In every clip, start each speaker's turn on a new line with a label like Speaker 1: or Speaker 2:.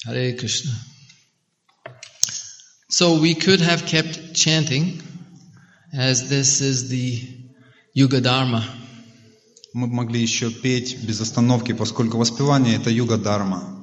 Speaker 1: Hare Krishna. So we could have kept chanting, as this is the Yuga Dharma.
Speaker 2: Мы могли еще петь без остановки, поскольку воспевание — это юга-дharma.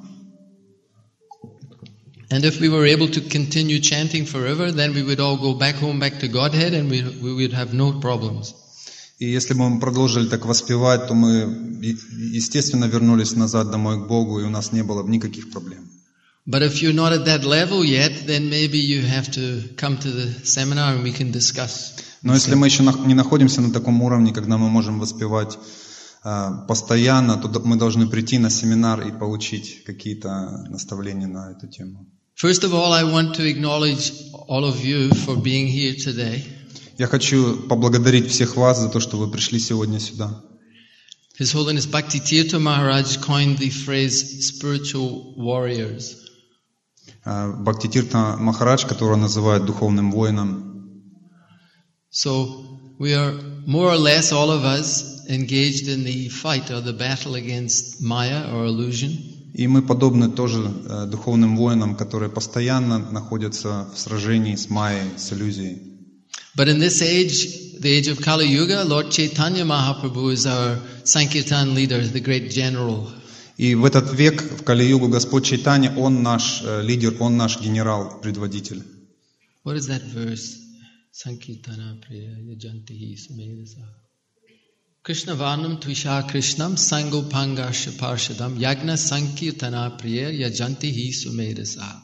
Speaker 1: And if we were able to continue chanting forever, then we would all go back home, back to Godhead, and we would have no problems.
Speaker 2: И если бы мы продолжили так воспевать, то мы, естественно, вернулись назад домой к Богу, и у нас не было бы никаких проблем.
Speaker 1: But if you're not at that level yet, then maybe you have to come to the seminar and we can discuss.
Speaker 2: Но если мы еще не находимся на таком уровне, когда мы можем воспевать постоянно, то мы должны прийти на семинар и получить какие-то наставления на эту тему.
Speaker 1: First of all, I want to acknowledge all of you for being here today.
Speaker 2: Я хочу поблагодарить всех вас за то, что вы пришли сегодня сюда.
Speaker 1: His Holiness Bhakti-tirtha Maharaj coined the phrase spiritual warriors.
Speaker 2: Бхакти-тиртха Махарадж, которого называют духовным воином.
Speaker 1: So we are more or less all of us engaged in the fight or the battle against Maya or illusion.
Speaker 2: И мы подобны тоже духовным воинам, которые постоянно находятся в сражении с Майей, с иллюзией.
Speaker 1: But in this age, the age of Kali Yuga, Lord Chaitanya Mahaprabhu is our Sankirtan leader, the great general.
Speaker 2: И в этот век, в Кали-югу, Господь Чайтанья, Он наш лидер, Он наш генерал, предводитель.
Speaker 1: What is that verse? Sankirtana Priya Yajantihi Sumedasa. Krishna Varnam Tvisha Krishnam Sango Pangarsha Parshadam Yagna Sankirtana Priya Yajantihi Sumedasa.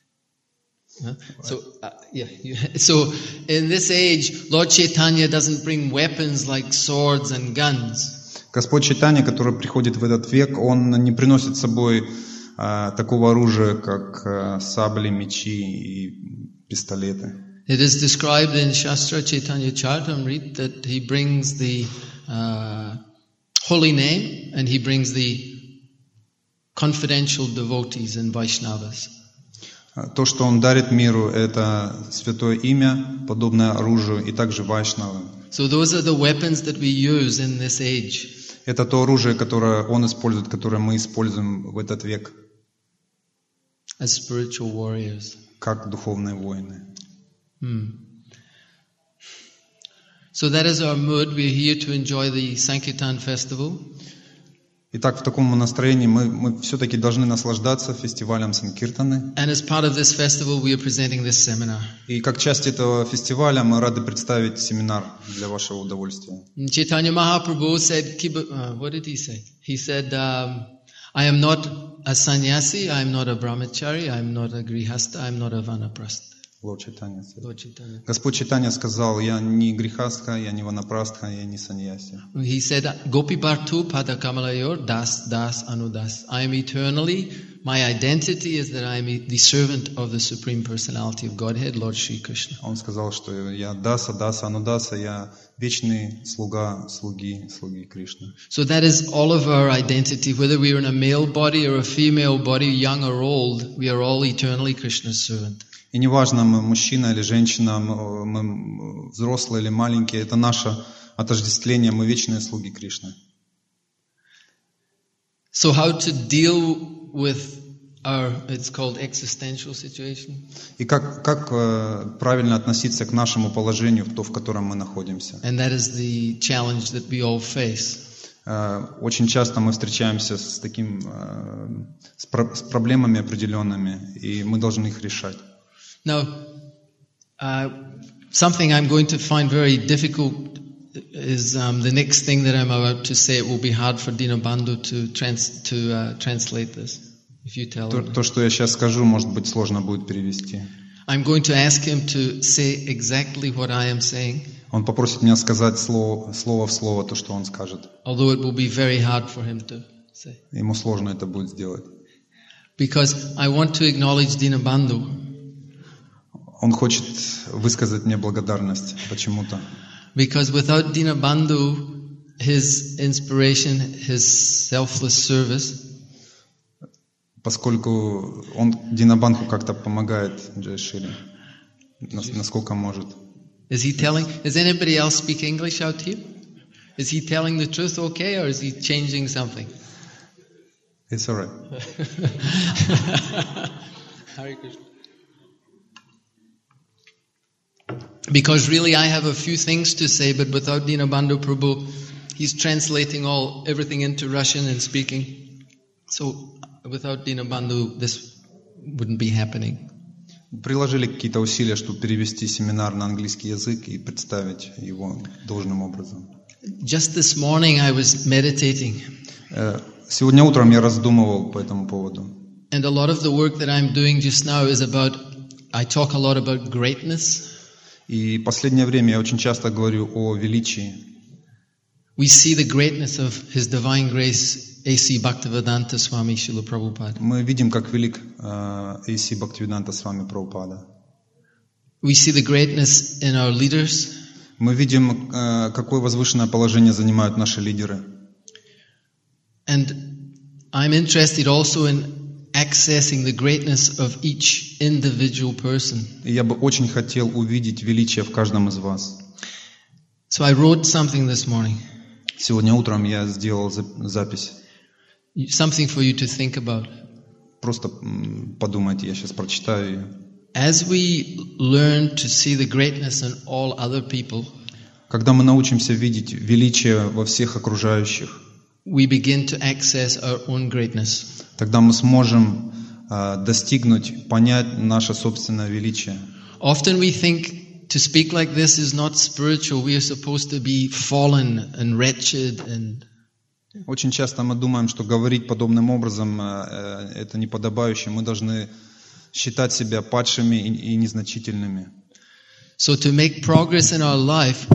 Speaker 1: So in this age, Lord Chaitanya doesn't bring weapons like swords and guns.
Speaker 2: Господь Чайтанья, который приходит в этот век, Он не приносит с собой такого оружия, как сабли, мечи и пистолеты.
Speaker 1: It is described in Shastra Chaitanya Charitamrita that he brings the holy name and he brings the confidential devotees and Vaishnavas.
Speaker 2: То, что Он дарит миру, это святое имя, подобное оружию, и также вайшнавы.
Speaker 1: So those are the weapons that we use in this age.
Speaker 2: Это то оружие, которое Он использует, которое мы используем в этот век.
Speaker 1: As spiritual warriors.
Speaker 2: Как духовные воины.
Speaker 1: So that is our mood. We are here to enjoy the Sankirtan festival.
Speaker 2: Итак, в таком настроении мы все-таки должны наслаждаться фестивалем Санкиртаны.
Speaker 1: And as part of this festival, we are presenting this seminar.
Speaker 2: И как часть этого фестиваля мы рады представить семинар для вашего удовольствия.
Speaker 1: Chaitanya Mahaprabhu said, what did he say? He said, I am not a sannyasi, I am not a brahmachari, I am not a grihasta, I am not a vanaprastha.
Speaker 2: Лорд Чайтанья. Господь Чайтанья сказал: я не грихастха, я не ванапрастха, я не саньяси.
Speaker 1: He said, Gopi Bhartu Pada Kamalayor Das Das Anudas. I am eternally, my identity is that I am the servant of the Supreme Personality of Godhead, Lord Shri Krishna.
Speaker 2: Он сказал, что я Даса, Даса, Анудаса, я вечный слуга, слуги Кришны.
Speaker 1: So that is all of our identity, whether we are in a male body or a female body, young or old, we are all eternally Krishna's servant.
Speaker 2: И неважно, мы мужчина или женщина, мы взрослые или маленькие, это наше отождествление, мы вечные слуги Кришны.
Speaker 1: So how to deal with our, it's called existential situation?
Speaker 2: И как правильно относиться к нашему положению, в котором мы находимся?
Speaker 1: And that is the challenge that we all face.
Speaker 2: Очень часто мы встречаемся с проблемами определенными, и мы должны их решать.
Speaker 1: Now, something I'm going to find very difficult is the next thing that I'm about to say. It will be hard for Dinabandhu to translate this. If you tell him.
Speaker 2: То, что я сейчас скажу, может быть, сложно будет перевести.
Speaker 1: I'm going to ask him to say exactly what I am saying.
Speaker 2: Он попросит меня сказать слово в слово то, что он скажет.
Speaker 1: Although it will be very hard for him to say.
Speaker 2: Ему сложно это будет сделать.
Speaker 1: Because I want to acknowledge Dinabandhu.
Speaker 2: Он хочет высказать мне благодарность почему-то.
Speaker 1: Because without Dinabandhu, his inspiration, his selfless service,
Speaker 2: поскольку он Динабандху как-то помогает Джайшри, насколько может.
Speaker 1: Is anybody else speak English out here? Is he telling the truth okay, or is he changing something?
Speaker 2: It's alright.
Speaker 1: Hare Krishna. Because really I have a few things to say, but without Dinabandhu Prabhu, he's translating everything into Russian and speaking. So without Dinabandhu, this wouldn't be happening.
Speaker 2: Приложили какие-то усилия, чтобы перевести семинар на английский язык и представить его должным образом.
Speaker 1: Just this morning I was meditating.
Speaker 2: Сегодня утром я раздумывал по этому поводу.
Speaker 1: And a lot of the work that I'm doing just now is I talk a lot about greatness.
Speaker 2: И последнее время я очень часто говорю о величии.
Speaker 1: We see the greatness of His Divine Grace, A.C. Bhaktivedanta Swami Srila Prabhupada.
Speaker 2: Мы видим, как велик A.C. Bhaktivedanta Swami Prabhupada.
Speaker 1: We see the greatness in our leaders.
Speaker 2: Мы видим, какое возвышенное положение занимают наши лидеры.
Speaker 1: And I'm interested also in accessing the greatness of each individual person.
Speaker 2: И я бы очень хотел увидеть величие в каждом из вас.
Speaker 1: So I wrote something this morning.
Speaker 2: Сегодня утром я сделал запись.
Speaker 1: Something for you to think about.
Speaker 2: Просто подумайте, я сейчас прочитаю ее.
Speaker 1: As we learn to see the greatness in all other people,
Speaker 2: когда мы научимся видеть величие во всех окружающих,
Speaker 1: we begin to access our own greatness.
Speaker 2: Тогда мы сможем достигнуть, понять наше собственное величие.
Speaker 1: Often we think to speak like this is not spiritual. We are supposed to be fallen and wretched and.
Speaker 2: Очень часто мы думаем, что говорить подобным образом это неподобающе. Мы должны считать себя падшими и незначительными.
Speaker 1: So to make progress in our life,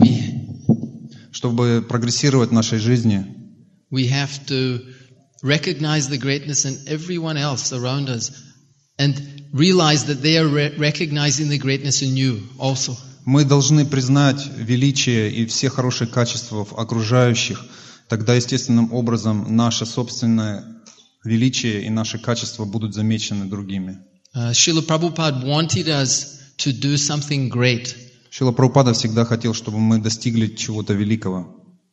Speaker 2: чтобы прогрессировать в нашей жизни,
Speaker 1: we have to recognize the greatness in everyone else around us and realize that they are recognizing the greatness in you also.
Speaker 2: Мы должны признать величие и все хорошие качества в окружающих. Тогда естественным образом наше собственное величие и наши качества будут замечены другими.
Speaker 1: Srila Prabhupada wanted us to do something great.
Speaker 2: Шрила Прабхупада всегда хотел, чтобы мы достигли чего-то великого.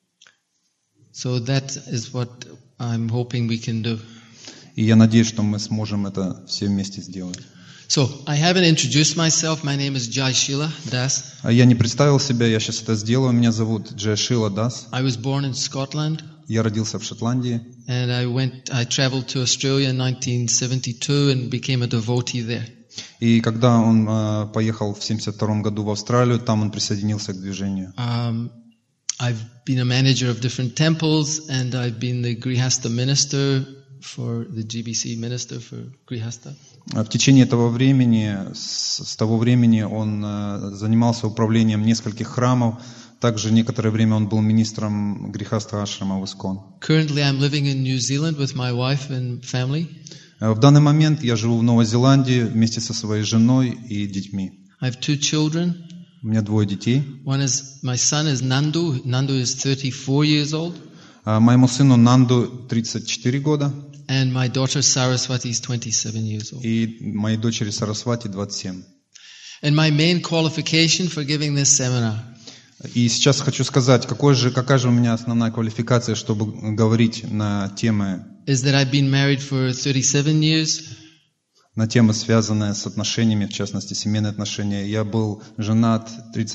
Speaker 1: So that is what I'm hoping we can do.
Speaker 2: И я надеюсь, что мы сможем это все вместе сделать.
Speaker 1: So, I haven't introduced myself. My name is Jai Shila Das.
Speaker 2: Я не представил себя, я сейчас это сделаю. Меня зовут Джай Шила Дас.
Speaker 1: I was born in Scotland.
Speaker 2: Я родился в Шотландии.
Speaker 1: And I traveled to Australia in 1972 and became a devotee there.
Speaker 2: И когда он поехал в 1972 году в Австралию, там он присоединился к движению.
Speaker 1: I've been a manager of different temples, and I've been the Grihastha minister for the GBC minister for Grihastha.
Speaker 2: В течение этого времени, с того времени он занимался управлением нескольких храмов. Также некоторое время он был министром Грихастха ашрама в Искон.
Speaker 1: Currently, I'm living in New Zealand with my wife and family.
Speaker 2: В данный момент я живу в Новой Зеландии вместе со своей женой и детьми.
Speaker 1: I have 2 children.
Speaker 2: У меня 2 детей.
Speaker 1: My son is Nandu. Nandu is 34 years old.
Speaker 2: Моему сыну Нанду 34 года.
Speaker 1: And my daughter Saraswati is 27 years old.
Speaker 2: И моей дочери Сарасвати 27.
Speaker 1: And my main qualification for giving this seminar.
Speaker 2: И сейчас хочу сказать, какая же у меня основная квалификация, чтобы говорить на темы.
Speaker 1: Is that I've been married for 37 years.
Speaker 2: На темы, связанные с отношениями, в частности, семейные отношения. Я был женат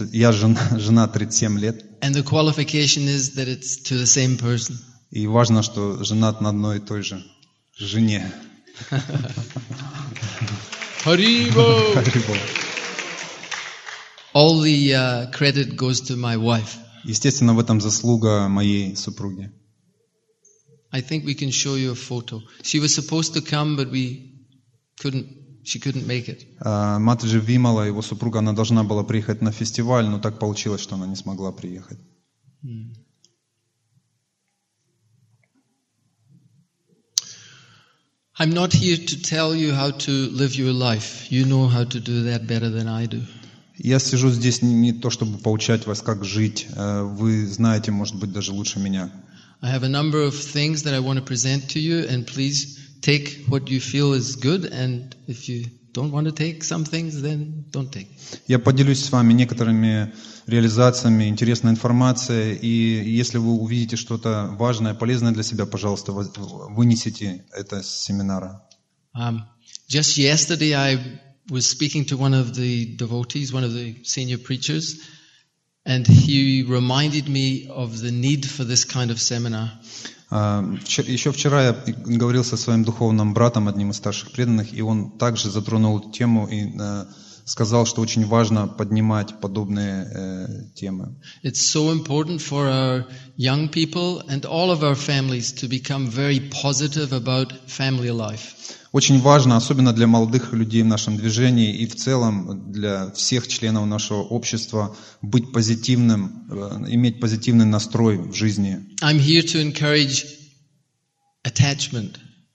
Speaker 2: 37 лет.
Speaker 1: And the qualification is that it's to the same person.
Speaker 2: И важно, что женат на одной и той же жене.
Speaker 1: Харибо! All the credit goes to my wife.
Speaker 2: Естественно, в этом заслуга моей супруги.
Speaker 1: I think we can show you a photo. She was supposed to come, but she couldn't make it.
Speaker 2: Матаджи Вимала, его супруга, она должна была приехать на фестиваль, но так получилось, что она не смогла приехать.
Speaker 1: I'm not here to tell you how to live your life. You know how to do that better than I do.
Speaker 2: Я сижу здесь не то, чтобы поучать вас, как жить. Вы знаете, может быть, даже лучше меня.
Speaker 1: I have a number of things that I want to present to you, and please take what you feel is good, and if you don't want to take some things, then don't take.
Speaker 2: Я поделюсь с вами некоторыми реализациями, интересной информацией, и если вы увидите что-то важное, полезное для себя, пожалуйста, вынесите это с семинара.
Speaker 1: Just yesterday I was speaking to one of the devotees, one of the senior preachers, and he reminded me of the need for this kind of seminar.
Speaker 2: Еще вчера я говорил со своим духовным братом, одним из старших преданных, и он также затронул эту тему и сказал, что очень важно поднимать подобные темы.
Speaker 1: It's so important for our young people and all of our families to become very positive about family life.
Speaker 2: Очень важно, особенно для молодых людей в нашем движении и в целом для всех членов нашего общества, быть позитивным, иметь позитивный настрой в жизни.
Speaker 1: I'm here to encourage attachment.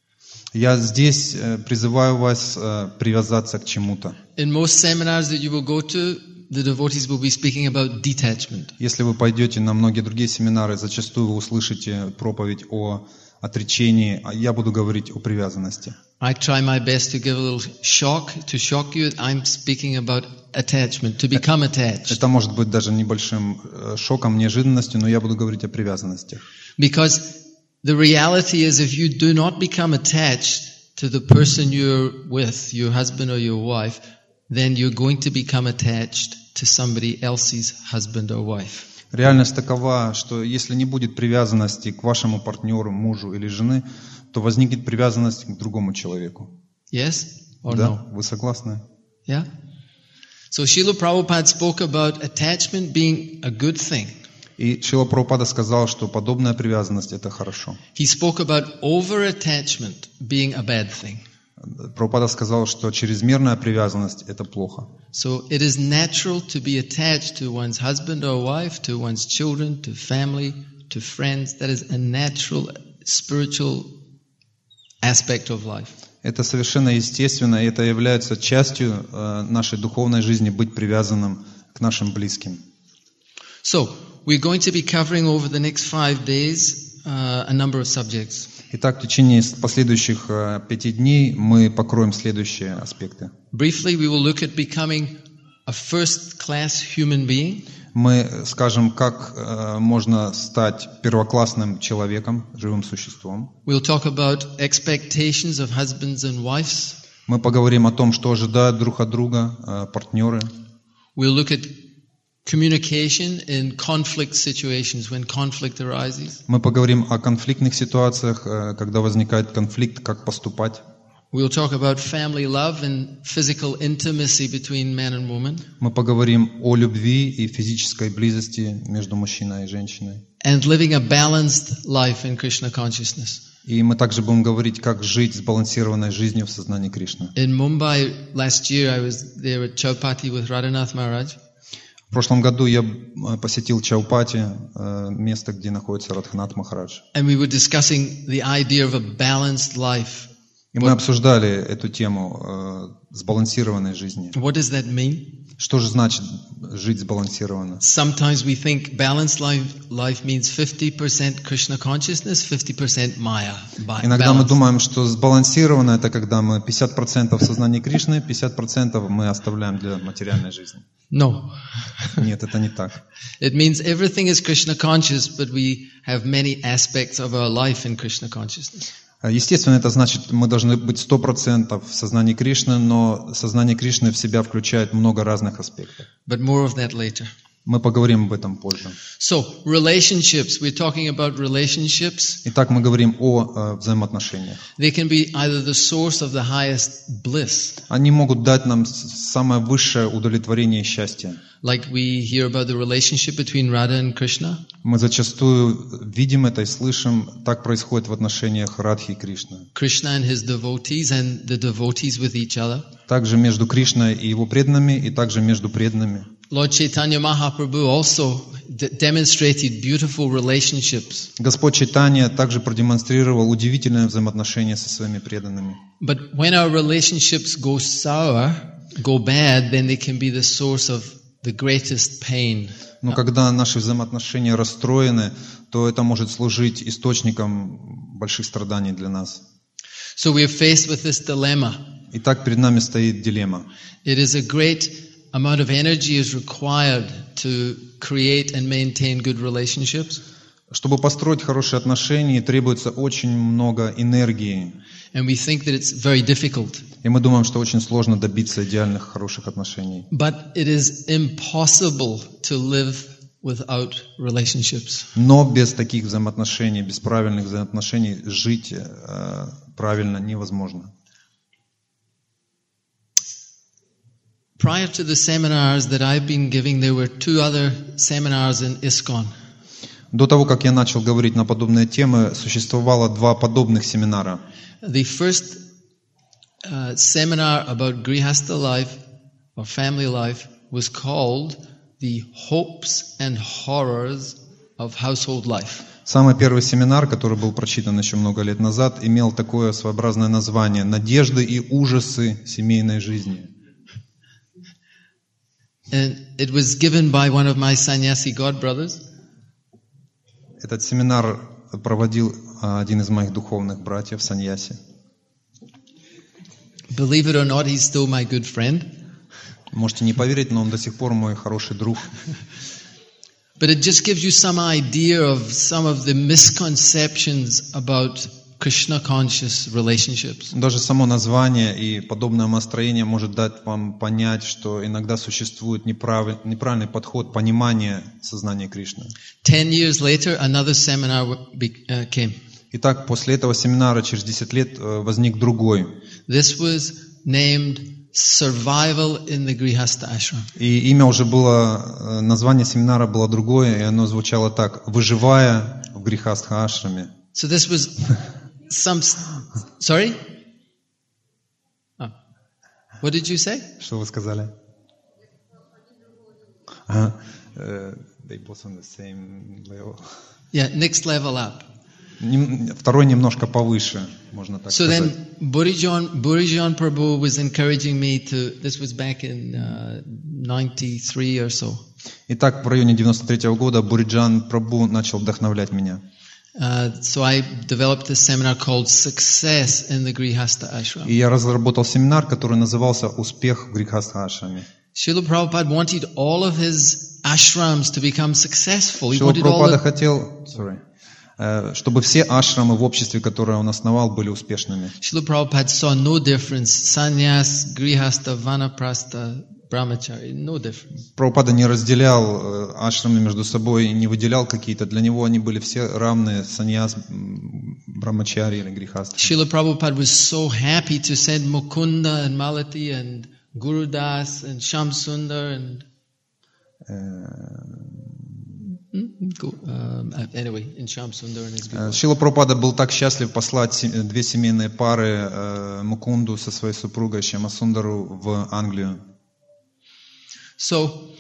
Speaker 2: Я здесь призываю вас привязаться к чему-то.
Speaker 1: In most seminars that you will go to, the devotees will be speaking about detachment.
Speaker 2: Если вы пойдете на многие другие семинары, зачастую вы услышите проповедь о отречении, а я буду говорить о привязанности.
Speaker 1: I try my best to give a little shock, to shock you. I'm speaking about attachment, to become attached.
Speaker 2: Это может быть даже небольшим шоком, неожиданностью, но я буду говорить о привязанностях.
Speaker 1: Because the reality is, if you do not become attached to the person you're with, your husband or your wife, then you're going to become attached to somebody else's husband or wife.
Speaker 2: Реальность такова, что если не будет привязанности к вашему партнеру, мужу или жене, то возникнет привязанность к другому человеку.
Speaker 1: Yes or
Speaker 2: Да?
Speaker 1: no?
Speaker 2: Вы согласны?
Speaker 1: Yeah? So Srila Prabhupada spoke about attachment being a good thing.
Speaker 2: И Шрила Прабхупада сказал, что подобная привязанность – это хорошо.
Speaker 1: He spoke about over-attachment being a bad thing.
Speaker 2: Прабхупада сказал, что чрезмерная привязанность – это плохо.
Speaker 1: So it is natural to be attached to one's husband or wife, to one's children, to family, to friends. That is a natural spiritual aspect of life.
Speaker 2: Это совершенно естественно, и это является частью нашей духовной жизни, быть привязанным к нашим близким.
Speaker 1: So we're going to be covering over the next 5 days a number of subjects.
Speaker 2: Итак, в течение последующих 5 дней мы покроем следующие аспекты.
Speaker 1: Briefly, we will look at becoming a first-class human being.
Speaker 2: Мы скажем, как можно стать первоклассным человеком, живым существом.
Speaker 1: We'll talk about expectations of husbands and wives.
Speaker 2: Мы поговорим о том, что ожидают друг от друга партнеры.
Speaker 1: We'll look at communication in conflict situations, when conflict arises.
Speaker 2: Мы поговорим о конфликтных ситуациях, когда возникает конфликт, как поступать.
Speaker 1: We'll talk about family love and physical intimacy between man and woman.
Speaker 2: Мы поговорим о любви и физической близости между мужчиной и женщиной.
Speaker 1: And living a balanced life in Krishna consciousness.
Speaker 2: И мы также будем говорить, как жить сбалансированной жизнью в сознании Кришны.
Speaker 1: In Mumbai last year, I was there at Chowpatty with Radhanath Maharaj.
Speaker 2: В прошлом году я посетил Чаупати, место, где находится Радханат Махарадж.
Speaker 1: And we were discussing the idea of a balanced life.
Speaker 2: И мы обсуждали эту тему сбалансированной жизни.
Speaker 1: What does that mean?
Speaker 2: Что же значит жить сбалансированно?
Speaker 1: Sometimes we think balanced life means 50% Krishna consciousness, 50% Maya.
Speaker 2: Иногда мы думаем, что сбалансированно это когда мы 50% в сознании Кришны, 50% мы оставляем для материальной жизни.
Speaker 1: No.
Speaker 2: Нет, это не так.
Speaker 1: It means everything is Krishna conscious, but we have many aspects of our life in Krishna consciousness.
Speaker 2: Естественно, это значит, мы должны быть 100% в сознании Кришны, но сознание Кришны в себя включает много разных аспектов.
Speaker 1: But more of that later.
Speaker 2: Мы поговорим об этом позже.
Speaker 1: So, relationships. We're talking about relationships.
Speaker 2: Итак, мы говорим о взаимоотношениях.
Speaker 1: They can be either the source of the highest bliss,
Speaker 2: Они могут дать нам самое высшее удовлетворение и счастье.
Speaker 1: like we hear about the relationship between Radha and Krishna.
Speaker 2: Мы зачастую видим это и слышим, так происходит в отношениях Радхи и Кришны.
Speaker 1: Krishna and his devotees and the devotees with each other.
Speaker 2: Также между Кришной и его преданными, и также между преданными.
Speaker 1: Lord Chaitanya Mahaprabhu also demonstrated beautiful relationships.
Speaker 2: Господь Чайтанья также продемонстрировал удивительное взаимоотношение со своими преданными.
Speaker 1: But when our relationships go sour, go bad, then they can be the source of the greatest pain.
Speaker 2: Но когда наши взаимоотношения расстроены, то это может служить источником больших страданий для нас.
Speaker 1: So we are faced with this dilemma.
Speaker 2: Итак, перед нами стоит дилемма.
Speaker 1: It is a great amount of energy is required to create and maintain good relationships.
Speaker 2: Чтобы построить хорошие отношения, требуется очень много энергии.
Speaker 1: And we think that it's very difficult.
Speaker 2: И мы думаем, что очень сложно добиться идеальных, хороших отношений.
Speaker 1: But it is impossible to live without relationships.
Speaker 2: Но без таких взаимоотношений, без правильных взаимоотношений жить правильно невозможно.
Speaker 1: Prior to the seminars that I've been giving, there were 2 other seminars in ISKCON.
Speaker 2: До того, как я начал говорить на подобные темы, существовало 2 подобных семинара.
Speaker 1: The first seminar about Grihastha life or family life was called The Hopes and Horrors of Household Life.
Speaker 2: Самый первый семинар, который был прочитан еще много лет назад, имел такое своеобразное название «Надежды и ужасы семейной жизни».
Speaker 1: And it was given by one of my sannyasi godbrothers.
Speaker 2: Этот семинар проводил один из моих духовных братьев, саньяси.
Speaker 1: Believe it or not, he's still my good friend.
Speaker 2: Можете не поверить, но он до сих пор мой хороший друг.
Speaker 1: But it just gives you some idea of some of the misconceptions about Krishna-conscious relationships.
Speaker 2: Даже само название и подобное настроение может дать вам понять, что иногда существует неправильный подход, понимание сознания Кришны.
Speaker 1: 10 years later, another seminar came.
Speaker 2: Итак, после этого семинара через 10 лет возник другой.
Speaker 1: This was named Survival in the Grihastha Ashram.
Speaker 2: И имя уже было, название семинара было другое, и оно звучало так: «Выживая в Грихастха-ашраме».
Speaker 1: So this was some... Sorry? Oh. What did you say?
Speaker 2: Что вы сказали? They both on the same level.
Speaker 1: Yeah, next level up.
Speaker 2: Второй немножко повыше, можно так
Speaker 1: So
Speaker 2: сказать.
Speaker 1: then Burijan Prabhu was encouraging me to... This was back in 93 or so.
Speaker 2: Итак, в районе 93-го года Буриджан Прабху начал вдохновлять меня.
Speaker 1: So I developed this seminar called Success in the Grihastha Ashram.
Speaker 2: И я разработал семинар, который назывался «Успех в Грихастха-ашраме».
Speaker 1: Srila Prabhupada wanted all of his ashrams to become successful. He
Speaker 2: Шрила
Speaker 1: wanted all
Speaker 2: Прабхупада
Speaker 1: the...
Speaker 2: хотел, чтобы все ашрамы в обществе, которое он основал, были успешными.
Speaker 1: Srila Prabhupada saw no difference. Sannyas, Grihastha, Vanaprastha, Brahmachari, no difference.
Speaker 2: Прабхупада не разделял ашрамы между собой, не выделял какие-то. Для него они были все равные: саньяс, брамачари или грихастха.
Speaker 1: Srila Prabhupada was so happy to send Mukunda and Malati and Gurudas and Shamsundar and anyway, in Shamsundar and his group.
Speaker 2: Шрила Прабхупада был так счастлив послать 2 семейные пары, Мукунду со своей супругой Шьямасундару, в Англию.
Speaker 1: So,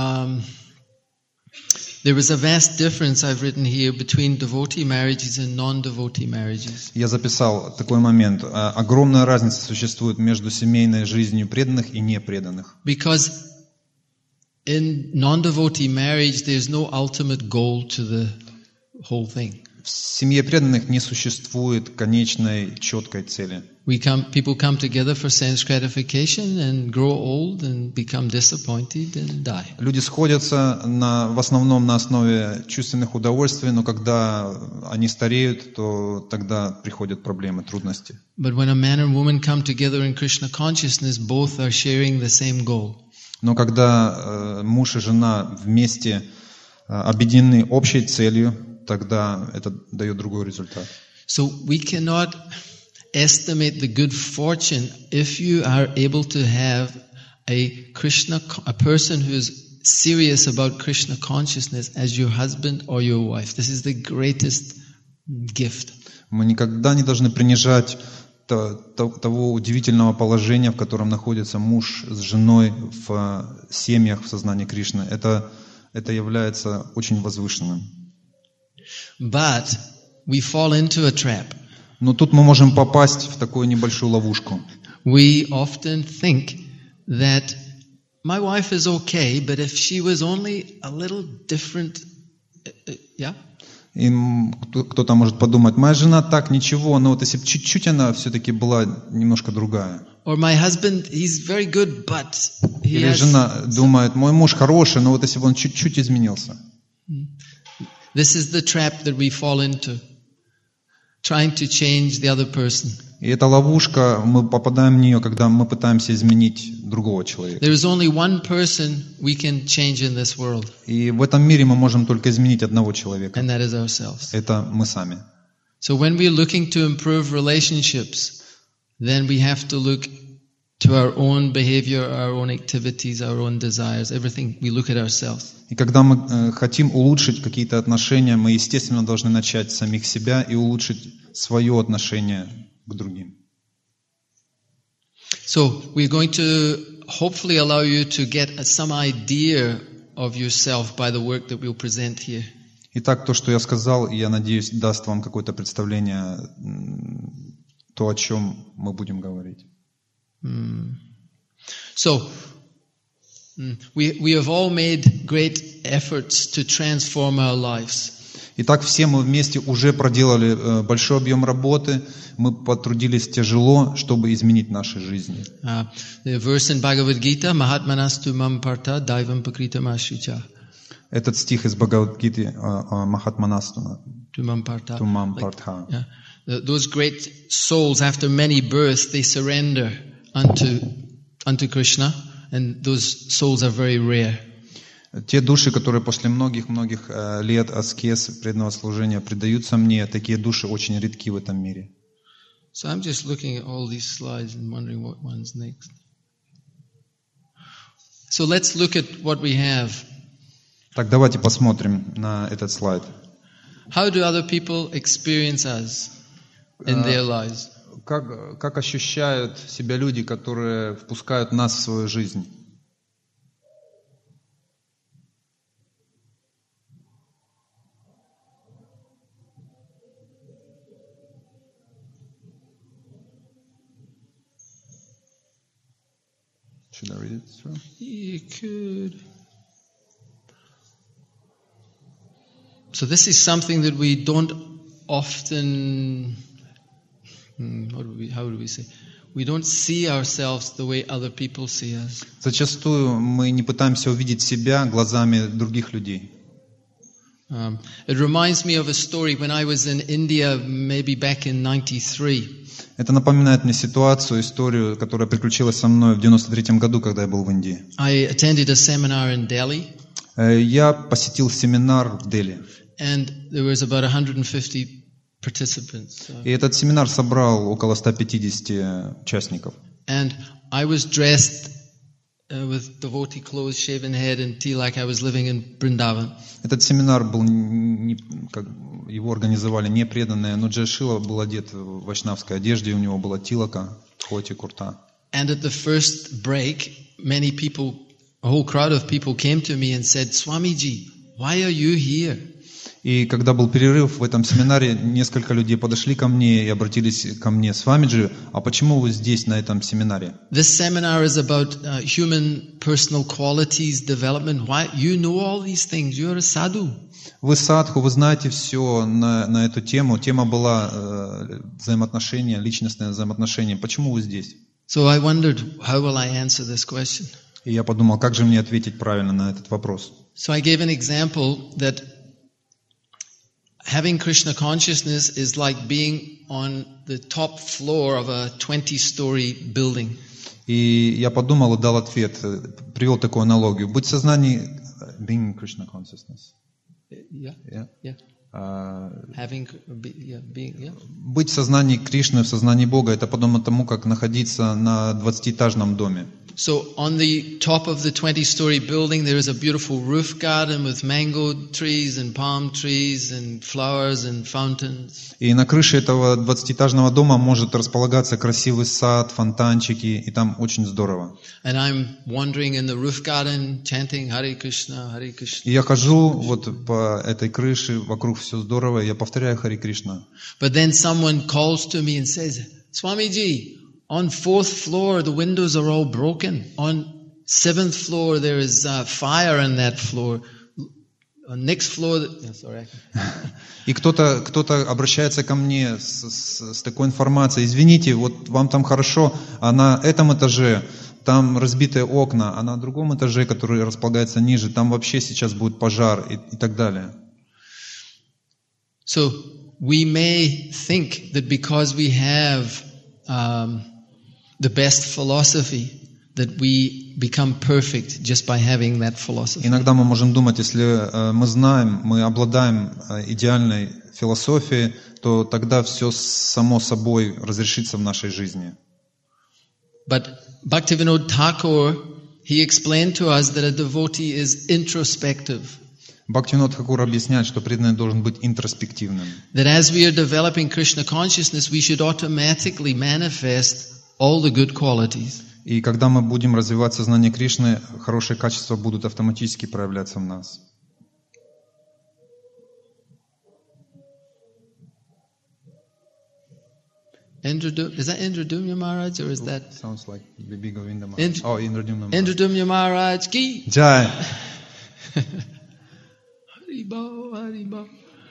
Speaker 1: there was a vast difference, I've written here, between devotee marriages and non-devotee marriages.
Speaker 2: Я записал такой момент. Огромная разница существует между семейной жизнью преданных и непреданных.
Speaker 1: Because in non-devotee marriage, there's no ultimate goal to the whole thing.
Speaker 2: В семье преданных не существует конечной, четкой цели.
Speaker 1: People come together for sense gratification and grow old and become disappointed and die.
Speaker 2: Люди сходятся в основном на основе чувственных удовольствий, но когда они стареют, то тогда приходят проблемы, трудности.
Speaker 1: But when a man and woman come together in Krishna consciousness, both are sharing the same goal.
Speaker 2: Но когда муж и жена вместе объединены общей целью, тогда это дает другой результат.
Speaker 1: So we cannot estimate the good fortune if you are able to have a person who is serious about Krishna consciousness as your husband or your wife. This is the greatest gift.
Speaker 2: Мы никогда не должны принижать того удивительного положения, в котором находится муж с женой в семьях в сознании Кришны. Это является очень возвышенным.
Speaker 1: But we fall into a trap.
Speaker 2: Но тут мы можем попасть в такую небольшую ловушку.
Speaker 1: We often think that my wife is okay, but if she was only a little different, yeah?
Speaker 2: И кто-то может подумать: моя жена так, ничего, но вот если бы чуть-чуть она все-таки была немножко другая.
Speaker 1: Or my husband, he's very good, but he
Speaker 2: Или
Speaker 1: has...
Speaker 2: жена думает: мой муж хороший, но вот если бы он чуть-чуть изменился.
Speaker 1: This is the trap that we fall into. Trying to change the other person.
Speaker 2: И эта ловушка, мы попадаем в нее, когда мы пытаемся изменить другого человека.
Speaker 1: There is only one person we can change in this world,
Speaker 2: И в этом мире мы можем только изменить одного человека.
Speaker 1: and that is ourselves.
Speaker 2: Это мы сами.
Speaker 1: So when we're looking to improve relationships, then we have to look to our own behavior, our own activities, our own desires, everything. We look at ourselves.
Speaker 2: И когда мы хотим улучшить какие-то отношения, мы, естественно, должны начать с самих себя и улучшить свое отношение к другим.
Speaker 1: So we're going to hopefully allow you to get some idea of yourself by the work that we'll present here.
Speaker 2: Итак, то, что я сказал, я надеюсь, даст вам какое-то представление, то, о чем мы будем говорить.
Speaker 1: So we have all made great efforts to transform our lives.
Speaker 2: Итак, все мы вместе уже проделали большой объем работы, мы потрудились тяжело, чтобы изменить наши жизни.
Speaker 1: The verse in Bhagavad Gita, Mahatmanastu mam parta daivam pakritam ashricha.
Speaker 2: Этот стих из Бхагавад-гиты Махатманастуна,
Speaker 1: Tumam parta.
Speaker 2: Тумам Партха.
Speaker 1: Yeah. Those great souls, after many births, they surrender unto Krishna, and those souls are very rare.
Speaker 2: Те души, которые после многих-многих лет аскез, преданного служения предаются мне, такие души очень редки в этом мире.
Speaker 1: So I'm just looking at all these slides and wondering what one's next. So let's look at what we have.
Speaker 2: Так, давайте посмотрим на этот слайд.
Speaker 1: How do other people experience us in their lives?
Speaker 2: Как ощущают себя люди, которые впускают нас в свою жизнь? Should I read it through?
Speaker 1: You could. So this is something that we don't often, how do we say? We don't see ourselves the way other people see us.
Speaker 2: Зачастую мы не пытаемся увидеть себя глазами других людей.
Speaker 1: It reminds me of a story when I was in India, maybe back in 93.
Speaker 2: Это напоминает мне ситуацию, историю, которая приключилась со мной в 93 году, когда я был в Индии.
Speaker 1: I attended a seminar in Delhi.
Speaker 2: Я посетил семинар в Дели.
Speaker 1: And there was about 150 participants.
Speaker 2: И этот семинар собрал около 150 участников.
Speaker 1: And I was dressed with devotee clothes, shaven head and tea like I was living in Vrindavan.
Speaker 2: Этот семинар был, его организовали не преданные, но Джай Шила был одет в вайшнавской одежде, у него была тилака, хоти, курта.
Speaker 1: And at the first break, many people, a whole crowd of people came to me and said, Swamiji, why are you here?
Speaker 2: И когда был перерыв в этом семинаре, несколько людей подошли ко мне и обратились ко мне: Свамиджи, а почему вы здесь, на этом семинаре?
Speaker 1: This seminar is about human personal qualities, development. Why? You know all these things. You're a sadhu.
Speaker 2: Вы садху, вы знаете все на эту тему. Тема была взаимоотношения, личностные взаимоотношения. Почему вы здесь?
Speaker 1: So I wondered, how will I answer this question?
Speaker 2: И я подумал, как же мне ответить правильно на этот вопрос.
Speaker 1: So I gave an example that having Krishna consciousness is like being on the top floor of a 20-story building.
Speaker 2: И я подумал и дал ответ, привел такую аналогию. Быть в сознании, being Krishna consciousness.
Speaker 1: Yeah.
Speaker 2: Быть в сознании Кришны, в сознании Бога, это подобно тому, как находиться на 20-этажном доме.
Speaker 1: So on the top of the 20-story building there is a beautiful roof garden with mango trees and palm trees and flowers and fountains.
Speaker 2: И на крыше этого 20-этажного дома может располагаться красивый сад, фонтанчики, и там очень здорово.
Speaker 1: And I'm wandering in the roof garden chanting Hare Krishna, Hare Krishna.
Speaker 2: И я хожу вот по этой крыше, вокруг все здорово, и я повторяю Харе Кришна.
Speaker 1: But then someone calls to me and says, Swamiji, on 4th floor the windows are all broken. On 7th floor there is fire on that floor. On next floor...
Speaker 2: И кто-то обращается ко мне с такой информацией: извините, вот вам там хорошо, а на этом этаже там разбитые окна, а на другом этаже, который располагается ниже, там вообще сейчас будет пожар и так далее.
Speaker 1: So we may think that because we have the best philosophy, that we become perfect just by having that philosophy.
Speaker 2: Иногда мы можем думать, если мы знаем, мы обладаем идеальной философией, то тогда все само собой разрешится в нашей жизни.
Speaker 1: But Bhaktivinoda Thakur, he explained to us that a devotee is introspective.
Speaker 2: Бхактивинода Тхакур объясняет, что преданный должен быть интроспективным.
Speaker 1: That as we are developing Krishna consciousness, we should automatically manifest all the good qualities.
Speaker 2: И когда мы будем развивать сознание Кришны, хорошие качества будут автоматически проявляться в нас.
Speaker 1: Is that Indradumya Maharaj or is that?
Speaker 2: Sounds like Bibi Govinda Maharaj. Indradumya Maharaj.
Speaker 1: Indradumya Maharaj ki.
Speaker 2: Jai.
Speaker 1: Haribo, Haribo.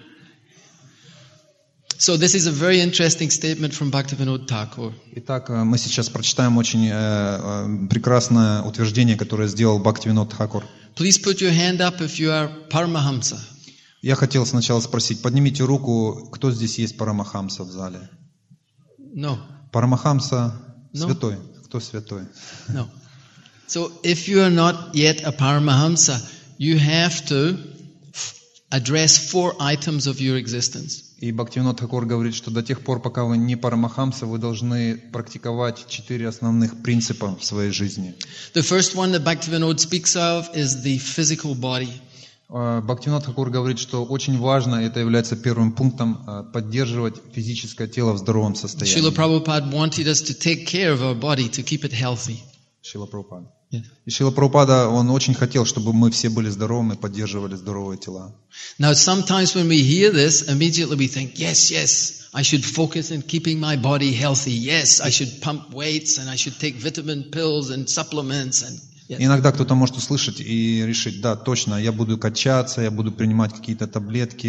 Speaker 1: So this is a very interesting statement from Bhaktivinoda Thakur.
Speaker 2: Итак, мы сейчас прочитаем очень прекрасное утверждение, которое сделал Бхактивинод Тхакур.
Speaker 1: Please put your hand up if you are Paramahamsa.
Speaker 2: Я хотел сначала спросить, поднимите руку, кто здесь есть Парамахамса в зале?
Speaker 1: No.
Speaker 2: Парамахамса
Speaker 1: No.
Speaker 2: святой. Кто святой?
Speaker 1: No. So if you are not yet a Paramahamsa, you have to address 4 items of your existence.
Speaker 2: И Бхактивинод Тхакур говорит, что до тех пор, пока вы не Парамахамса, вы должны практиковать 4 основных принципа в своей жизни.
Speaker 1: The first one that Bhaktivinoda speaks of is the physical body.
Speaker 2: Бхактивинод Тхакур говорит, что очень важно, это является первым пунктом, поддерживать физическое тело в здоровом
Speaker 1: Srila
Speaker 2: состоянии.
Speaker 1: Prabhupada wanted us to take care of our body, to keep it healthy.
Speaker 2: Шрила Прабхупада.
Speaker 1: Yes.
Speaker 2: И Шрила Прабхупада, он очень хотел, чтобы мы все были здоровыми, поддерживали здоровые тела.
Speaker 1: Now sometimes when we hear this, immediately we think, yes, I should focus on keeping my body healthy. Yes, I should pump weights and I should take vitamin pills and supplements and yes.
Speaker 2: Иногда кто-то может услышать и решить, да, точно, я буду качаться, я буду принимать какие-то таблетки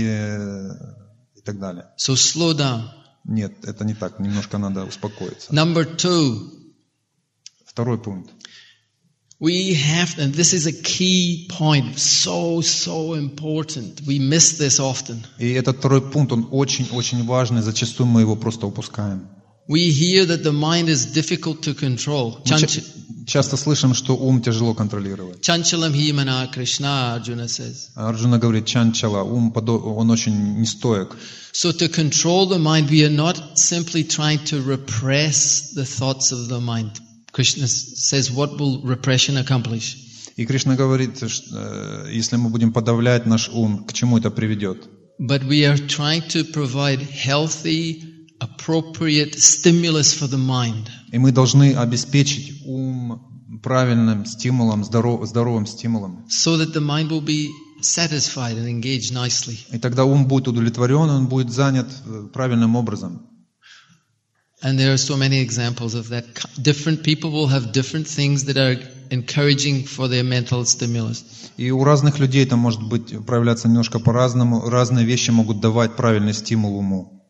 Speaker 2: и так далее.
Speaker 1: So slow down.
Speaker 2: Нет, это не так, немножко надо успокоиться.
Speaker 1: Number 2.
Speaker 2: Второй пункт.
Speaker 1: We have, and this is a key point, so important. We miss this often.
Speaker 2: И этот второй пункт, он очень важный, зачастую мы его просто упускаем.
Speaker 1: We hear that the mind is difficult to control.
Speaker 2: Мы часто слышим, что ум тяжело контролировать.
Speaker 1: Chanchalam hi mana Krishna, Arjuna says.
Speaker 2: Арджуна говорит, чанчала, ум, он очень нестоек.
Speaker 1: So to control the mind, we are not simply trying to repress the thoughts of the mind. Krishna says, what will repression accomplish?
Speaker 2: И Кришна говорит, что если мы будем подавлять наш ум, к чему это приведет?
Speaker 1: But we are trying to provide healthy, appropriate stimulus for the mind.
Speaker 2: И мы должны обеспечить ум правильным стимулом, здоровым стимулом.
Speaker 1: So that the mind will be satisfied and engaged nicely.
Speaker 2: И тогда ум будет удовлетворен, он будет занят правильным образом.
Speaker 1: And there are so many examples of that. Different people will have different things that are encouraging for their mental stimulus.
Speaker 2: И у разных людей это может быть проявляться немножко по-разному. Разные вещи могут давать правильный стимул уму.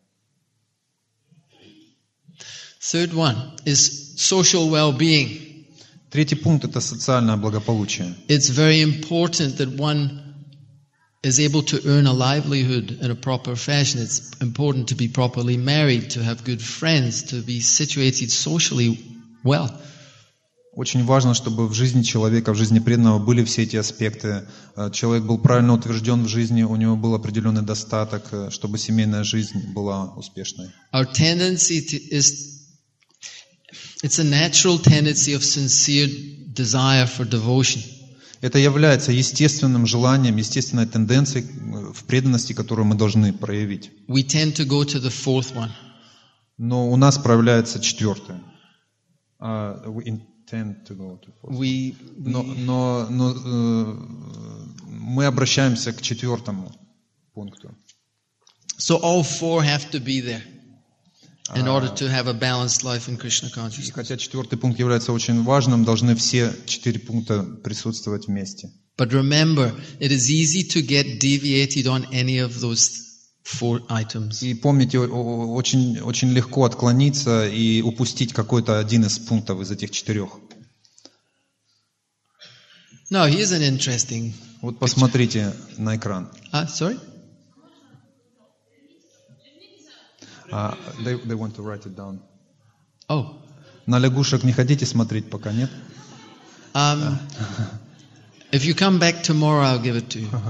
Speaker 1: Third one is social well-being.
Speaker 2: Третий пункт – это социальное благополучие.
Speaker 1: It's very important that one is able to earn a livelihood in a proper fashion. It's important to be properly married, to have good friends, to be situated socially well.
Speaker 2: Очень важно, чтобы в жизни человека, в жизни преданного были все эти аспекты. Человек был правильно утвержден в жизни, у него был определенный достаток, чтобы семейная жизнь была успешной.
Speaker 1: Our tendency it's a natural tendency of sincere desire for devotion.
Speaker 2: Это является естественным желанием, естественной тенденцией в преданности, которую мы должны проявить.
Speaker 1: We tend to go to the fourth one.
Speaker 2: Но у нас проявляется четвертое. We intend to go to fourth. Но мы обращаемся к четвертому пункту.
Speaker 1: So all 4 have to be there in order to have a balanced life in Krishna
Speaker 2: И
Speaker 1: consciousness.
Speaker 2: хотя четвертый пункт является очень важным, должны все 4 пункта присутствовать вместе.
Speaker 1: But remember, it is easy to get deviated on any of those 4 items.
Speaker 2: И помните, очень легко отклониться и упустить какой-то один из пунктов из этих 4.
Speaker 1: Now, here's an interesting...
Speaker 2: Вот посмотрите на экран.
Speaker 1: Sorry?
Speaker 2: They want to write it down.
Speaker 1: Oh.
Speaker 2: На лягушек не хотите смотреть пока, нет?
Speaker 1: If you come back tomorrow, I'll give it to you.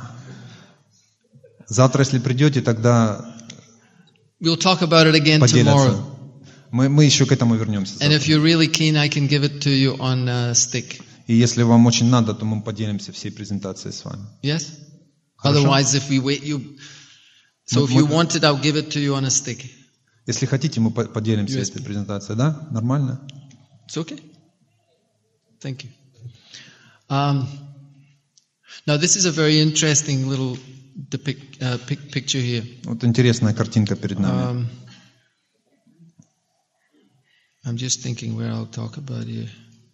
Speaker 2: Завтра, если придете, тогда
Speaker 1: We'll talk about it again
Speaker 2: поделятся.
Speaker 1: tomorrow.
Speaker 2: Мы еще к этому вернемся.
Speaker 1: And
Speaker 2: завтра.
Speaker 1: if you're really keen, I can give it to you on a stick.
Speaker 2: И если вам очень надо, то мы поделимся всей презентацией с вами.
Speaker 1: Yes?
Speaker 2: Хорошо.
Speaker 1: Otherwise, if we wait, So if you want it, I'll give it to you on a stick.
Speaker 2: Если хотите, мы поделимся
Speaker 1: USB.
Speaker 2: этой презентацией, да? Нормально?
Speaker 1: It's okay. Thank you. Now, this is a very interesting little picture here.
Speaker 2: Вот интересная картинка перед нами.
Speaker 1: I'm just thinking where I'll talk about here.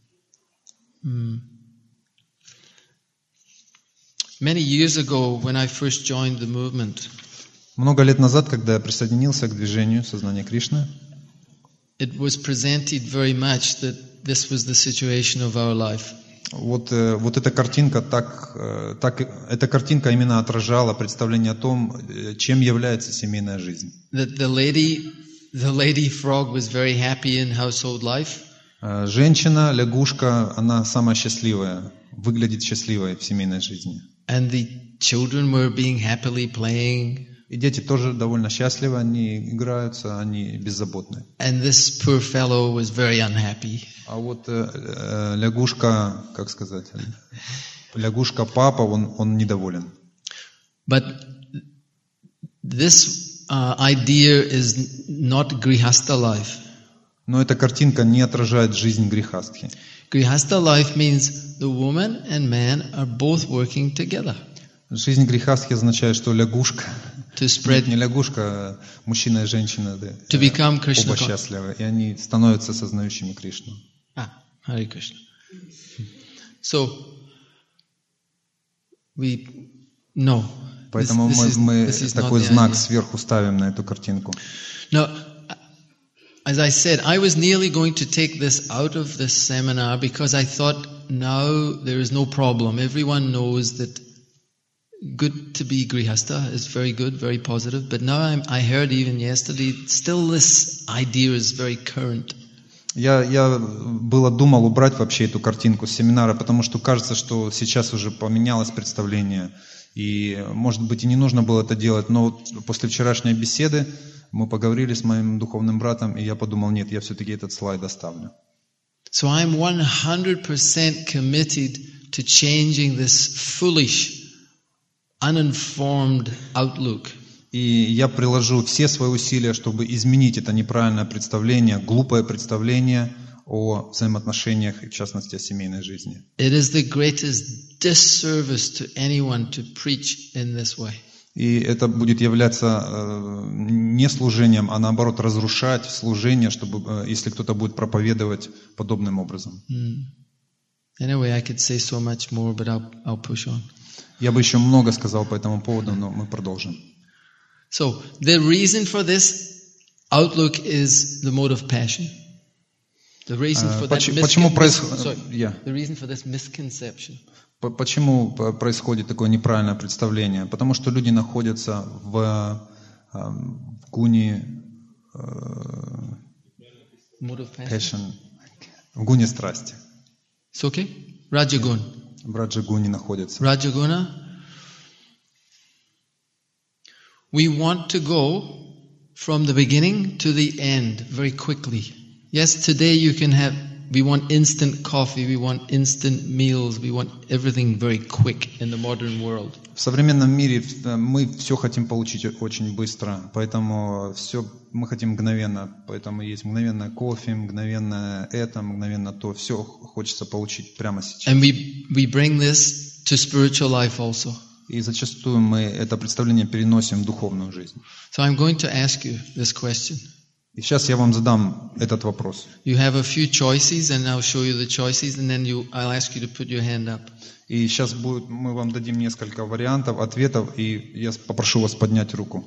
Speaker 1: Many years ago, when I first joined the movement,
Speaker 2: Много лет назад, когда я присоединился к движению Сознания Кришны,
Speaker 1: it was presented very much that this was the situation of our life.
Speaker 2: вот эта картинка эта картинка именно отражала представление о том, чем является семейная жизнь.
Speaker 1: That the lady frog was very happy in household life.
Speaker 2: Женщина, лягушка, она самая счастливая, выглядит счастливой в семейной жизни.
Speaker 1: And the children were being happily playing.
Speaker 2: И дети тоже довольно счастливы, они играются, они беззаботны.
Speaker 1: And this poor fellow was very unhappy.
Speaker 2: А вот лягушка, как сказать, лягушка папа, он недоволен.
Speaker 1: But this idea is not grihastha life.
Speaker 2: Но эта картинка не отражает жизнь грихастхи.
Speaker 1: Grihastha life means the woman and man are both working together.
Speaker 2: Жизнь грихастхи означает, что лягушка,
Speaker 1: To spread,
Speaker 2: не лягушка, а мужчина и женщина,
Speaker 1: to become Krishna.
Speaker 2: оба счастливы, и они становятся сознающими Кришну.
Speaker 1: Hare Krishna. So, we know.
Speaker 2: Поэтому мы такой знак сверху ставим на эту картинку.
Speaker 1: Now, as I said, I was nearly going to take this out of this seminar because I thought now there is no problem. Everyone knows that good to be grihastha is very good, very positive. But now I heard even yesterday, still this idea is very current.
Speaker 2: Я думал убрать вообще эту картинку с семинара, потому что кажется, что сейчас уже поменялось представление. И, может быть, и не нужно было это делать, но после вчерашней беседы мы поговорили с моим духовным братом, и я подумал, нет, я все-таки этот слайд оставлю.
Speaker 1: So I'm 100% committed to changing this foolish, uninformed outlook.
Speaker 2: И я приложу все свои усилия, чтобы изменить это неправильное представление, глупое представление о взаимоотношениях, и в частности о семейной жизни.
Speaker 1: It is the greatest disservice to anyone to preach in this way.
Speaker 2: И это будет являться не служением, а наоборот разрушать служение, чтобы, если кто-то будет проповедовать подобным образом.
Speaker 1: Anyway, I could say so much more, but I'll push on.
Speaker 2: Я бы еще много сказал по этому поводу, но мы продолжим.
Speaker 1: So, the reason for this outlook is the mode of passion. The reason for that the reason for this misconception.
Speaker 2: Почему происходит такое неправильное представление? Потому что люди находятся в гуне passion, в гуне страсти.
Speaker 1: It's okay? Rajagun.
Speaker 2: В раджагуне находятся.
Speaker 1: Rajaguna. We want to go from the beginning to the end very quickly. Yes, today we want instant coffee, we want instant meals, we want everything very quick in the modern world.
Speaker 2: В современном мире мы все хотим получить очень быстро, поэтому мы хотим мгновенно, поэтому есть мгновенное кофе, мгновенное это, мгновенно то, все хочется получить прямо сейчас.
Speaker 1: And we bring this to spiritual life also.
Speaker 2: И зачастую мы это представление переносим в духовную жизнь.
Speaker 1: So I'm going to ask you this question.
Speaker 2: И сейчас я вам задам этот вопрос.
Speaker 1: You have a few choices, and I'll show you the choices, and then I'll ask you to put your hand up.
Speaker 2: И сейчас мы вам дадим несколько вариантов, ответов, и я попрошу вас поднять руку.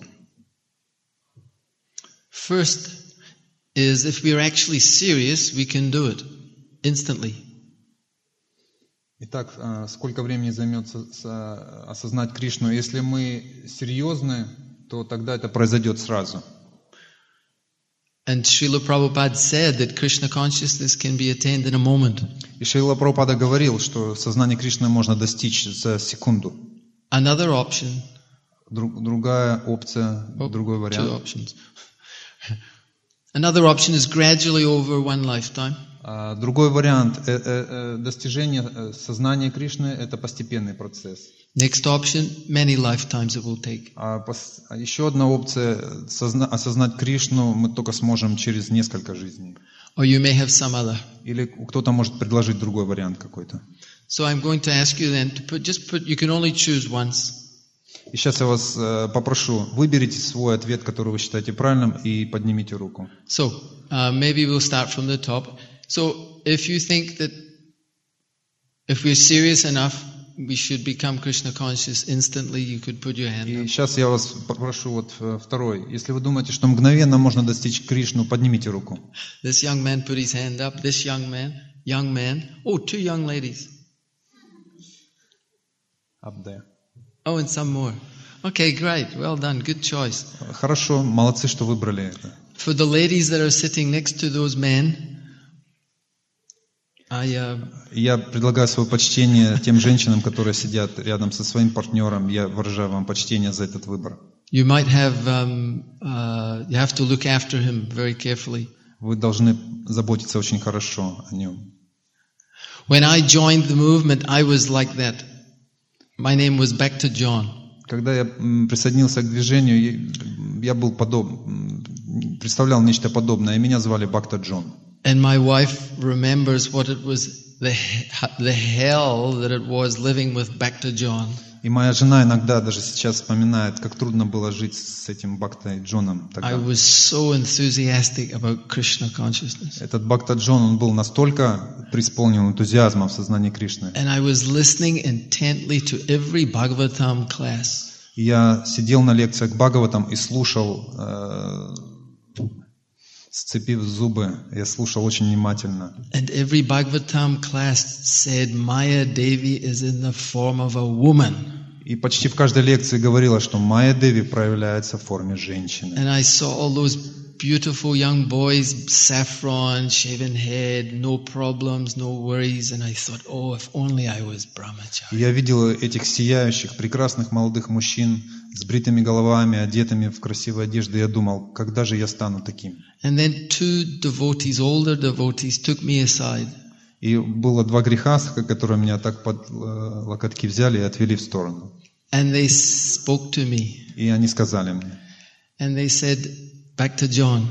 Speaker 1: First is if we're actually serious, we can do it instantly.
Speaker 2: Итак, сколько времени займет осознать Кришну? Если мы серьезны, то тогда это произойдет сразу.
Speaker 1: And Srila Prabhupada said that Krishna consciousness can be attained in a moment.
Speaker 2: И Шрила Прабхупада говорил, что сознание Кришны можно достичь за секунду.
Speaker 1: Another option,
Speaker 2: Другая опция, другой
Speaker 1: two
Speaker 2: вариант.
Speaker 1: options. Another option is gradually over one lifetime.
Speaker 2: Другой вариант достижения сознания Кришны – это постепенный процесс.
Speaker 1: Next option, many lifetimes it will take.
Speaker 2: А еще одна опция – осознать Кришну мы только сможем через несколько жизней.
Speaker 1: Or you may have some other.
Speaker 2: Или кто-то может предложить другой вариант какой-то.
Speaker 1: So I'm going to ask you then to put, you can only choose once.
Speaker 2: И сейчас я вас попрошу, выберите свой ответ, который вы считаете правильным, и поднимите руку.
Speaker 1: So maybe we'll start from the top. So if you think that if we're serious enough, we should become Krishna conscious instantly, you could put your hand
Speaker 2: И
Speaker 1: up.
Speaker 2: сейчас я вас попрошу, вот второй. Если вы думаете, что мгновенно можно достичь Кришну, поднимите руку.
Speaker 1: This young man put his hand up. This young man. Oh, two young ladies.
Speaker 2: Up there.
Speaker 1: Oh, and some more. Okay, great. Well done. Good choice.
Speaker 2: Хорошо, молодцы, что выбрали это.
Speaker 1: For the ladies that are sitting next to those men,
Speaker 2: Я предлагаю свое почтение тем женщинам, которые сидят рядом со своим партнером. Я выражаю вам почтение за этот выбор.
Speaker 1: you might have, you have to look after him very carefully.
Speaker 2: Вы должны заботиться очень хорошо о нем.
Speaker 1: When I joined the movement, I was like that. My name was Bhakta John.
Speaker 2: Когда я присоединился к движению, я был представлял нечто подобное, и меня звали Бхакта Джон.
Speaker 1: And my wife remembers what it was, the hell that it was living with Bhakta John.
Speaker 2: И моя жена иногда даже сейчас вспоминает, как трудно было жить с этим Бхакта Джоном тогда.
Speaker 1: I was so enthusiastic about Krishna consciousness.
Speaker 2: Этот Бхакта Джон, он был настолько преисполнен энтузиазма в сознании Кришны.
Speaker 1: And I was listening intently to every Bhagavatam class.
Speaker 2: Я сидел на лекциях Бхагаватам и слушал, сцепив зубы, я слушал очень внимательно.
Speaker 1: And every Bhagavatam class said Maya Devi is in the form of a woman.
Speaker 2: И почти в каждой лекции говорила, что Майя Деви проявляется в форме женщины.
Speaker 1: And I saw all those beautiful young boys, saffron, shaven head, no problems, no worries. And I thought, oh, if only I was brahmachari.
Speaker 2: Я видел этих сияющих, прекрасных молодых мужчин с бритыми головами, одетыми в красивые одежды. Я думал, когда же я стану таким?
Speaker 1: And then two devotees, older devotees, took me aside.
Speaker 2: И было два грехастха, которые меня так под локотки взяли и отвели в сторону.
Speaker 1: And they spoke to me.
Speaker 2: И они сказали мне,
Speaker 1: And they said, Bhakta John,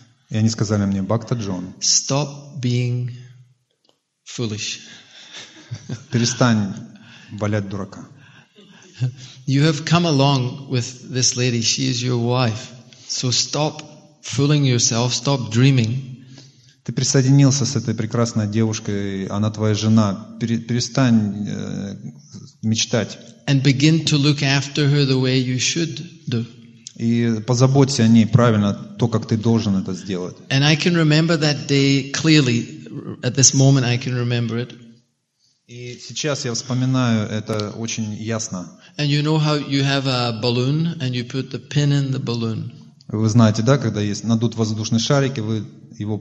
Speaker 2: Бхакта Джон,
Speaker 1: stop being foolish.
Speaker 2: перестань валять дурака.
Speaker 1: You have come along with this lady. She is your wife. So stop fooling yourself. Stop dreaming.
Speaker 2: Ты присоединился с этой прекрасной девушкой, она твоя жена. Перестань мечтать.
Speaker 1: And begin to look after her the way you should do.
Speaker 2: И позаботься о ней правильно, то, как ты должен это сделать.
Speaker 1: And I can remember that day clearly. At this moment I can remember it.
Speaker 2: И сейчас я вспоминаю это очень ясно.
Speaker 1: And you know how you have a balloon and you put the pin in the balloon.
Speaker 2: Вы знаете, да, когда есть надут воздушный шарик, и вы его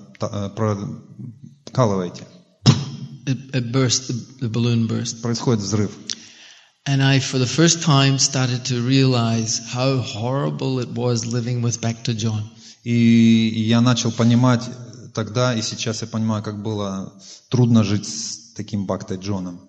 Speaker 2: прокалываете.
Speaker 1: It burst, the balloon burst.
Speaker 2: Происходит взрыв.
Speaker 1: And I, for the first time, started to realize how horrible it was living with Bhakta John.
Speaker 2: И я начал понимать тогда, и сейчас я понимаю, как было трудно жить с таким Бхактой Джоном.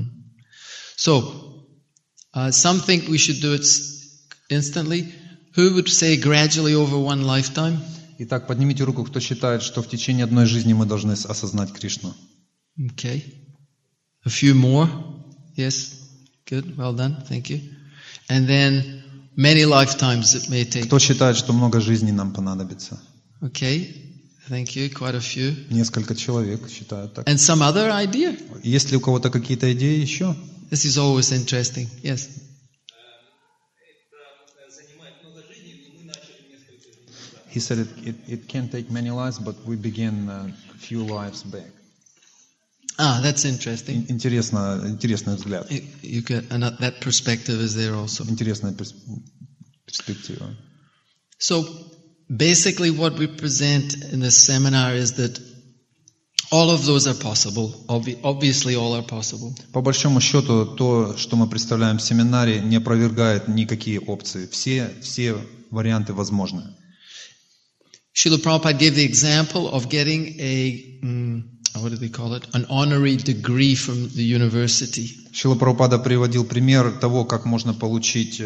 Speaker 1: So, some think we should do it instantly. Who would say gradually over one lifetime?
Speaker 2: Итак, поднимите руку, кто считает, что в течение одной жизни мы должны осознать Кришну.
Speaker 1: Okay. A few more? Yes. Good. Well done. Thank you. And then many lifetimes it may take.
Speaker 2: Кто считает, что много жизней нам понадобится?
Speaker 1: Okay. Thank you. Quite a few.
Speaker 2: Несколько человек считают так.
Speaker 1: And some other idea?
Speaker 2: Есть ли у кого-то какие-то идеи еще?
Speaker 1: This is always interesting. Yes.
Speaker 2: He said it can take many lives, but we began a few lives back.
Speaker 1: That's interesting.
Speaker 2: Интересный взгляд.
Speaker 1: You get, and that perspective is there also.
Speaker 2: Интересная перспектива.
Speaker 1: So, basically what we present in this seminar is that all of those are possible. Obviously all are possible.
Speaker 2: По большому счету, то, что мы представляем в семинаре, не опровергает никакие опции. Все варианты возможны.
Speaker 1: Srila Prabhupada gave the example of getting an honorary degree from the university.
Speaker 2: Шрила Прабхупада приводил пример того, как можно получить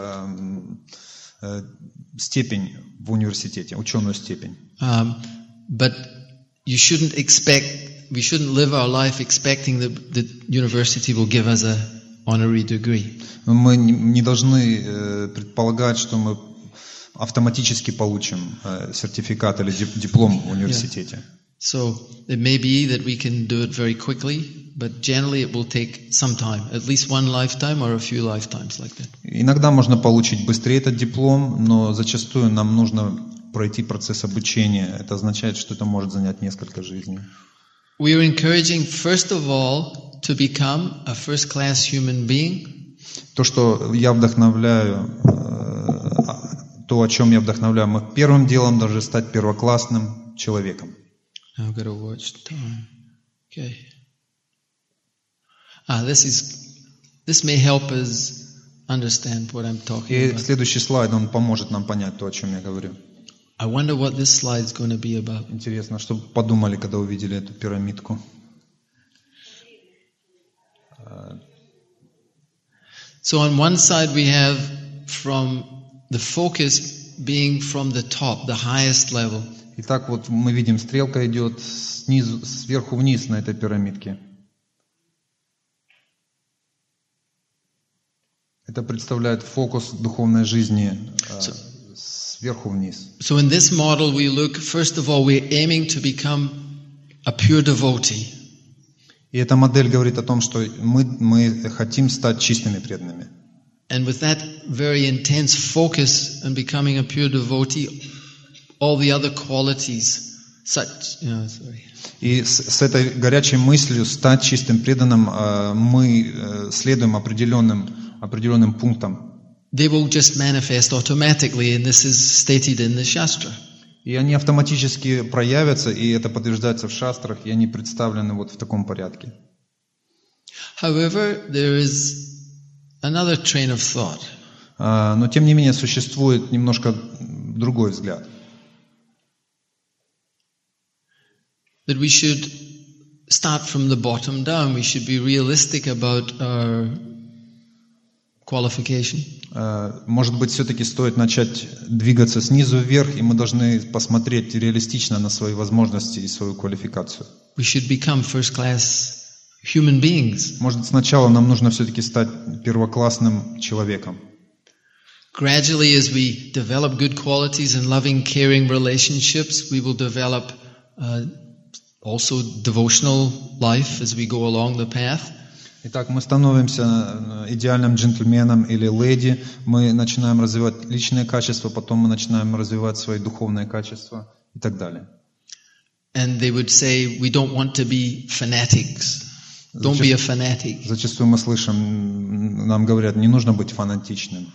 Speaker 2: степень в университете, ученую степень.
Speaker 1: But we shouldn't live our life expecting that the university will give us an honorary degree.
Speaker 2: Мы не должны предполагать, что мы автоматически получим сертификат или диплом в университете.
Speaker 1: So it may be that we can do it very quickly, but generally it will take some time, at least one lifetime or a few lifetimes like that.
Speaker 2: Иногда можно получить быстрее этот диплом, но зачастую нам нужно пройти процесс обучения. Это означает, что это может занять несколько жизней.
Speaker 1: We are encouraging, first of all, to become a first-class human being.
Speaker 2: То, что я вдохновляю, то, о чем я вдохновляю, мы первым делом должны стать первоклассным человеком.
Speaker 1: I've got to watch time. Okay. This may help us understand what I'm talking
Speaker 2: И
Speaker 1: about.
Speaker 2: следующий слайд, он поможет нам понять то, о чем я говорю.
Speaker 1: I wonder what this slide is going to be about.
Speaker 2: Интересно, что подумали, когда увидели эту пирамидку.
Speaker 1: So on one side we have from the focus being from the top, the highest level.
Speaker 2: Итак, вот мы видим, стрелка идет сверху вниз на этой пирамидке. Это представляет фокус духовной жизни сверху вниз.
Speaker 1: So in this model we look, first of all, we're aiming to become a pure devotee.
Speaker 2: И эта модель говорит о том, что мы хотим стать чистыми преданными.
Speaker 1: And with that very intense focus on becoming a pure devotee, all the other qualities,
Speaker 2: И с этой горячей мыслью стать чистым преданным мы следуем определенным пунктам.
Speaker 1: They will just manifest automatically, and this is stated in the Shastra.
Speaker 2: И они автоматически проявятся, и это подтверждается в шастрах, и они представлены вот в таком порядке.
Speaker 1: However, there is another train of thought.
Speaker 2: Но тем не менее существует немножко другой взгляд.
Speaker 1: That we should start from the bottom down. We should be realistic about our qualification.
Speaker 2: Может быть, все-таки стоит начать двигаться снизу вверх, и мы должны посмотреть реалистично на свои возможности и свою квалификацию.
Speaker 1: We should become first-class human beings.
Speaker 2: Может, сначала нам нужно все-таки стать первоклассным человеком.
Speaker 1: Gradually, as we develop good qualities and loving, caring relationships, we will develop also devotional life as we go along the path.
Speaker 2: Итак, мы становимся идеальным джентльменом или леди, мы начинаем развивать личные качества, потом мы начинаем развивать свои духовные качества и так далее.
Speaker 1: And they would say, we don't want to be fanatics. Don't be a fanatic.
Speaker 2: Зачастую мы слышим, нам говорят, не нужно быть фанатичным.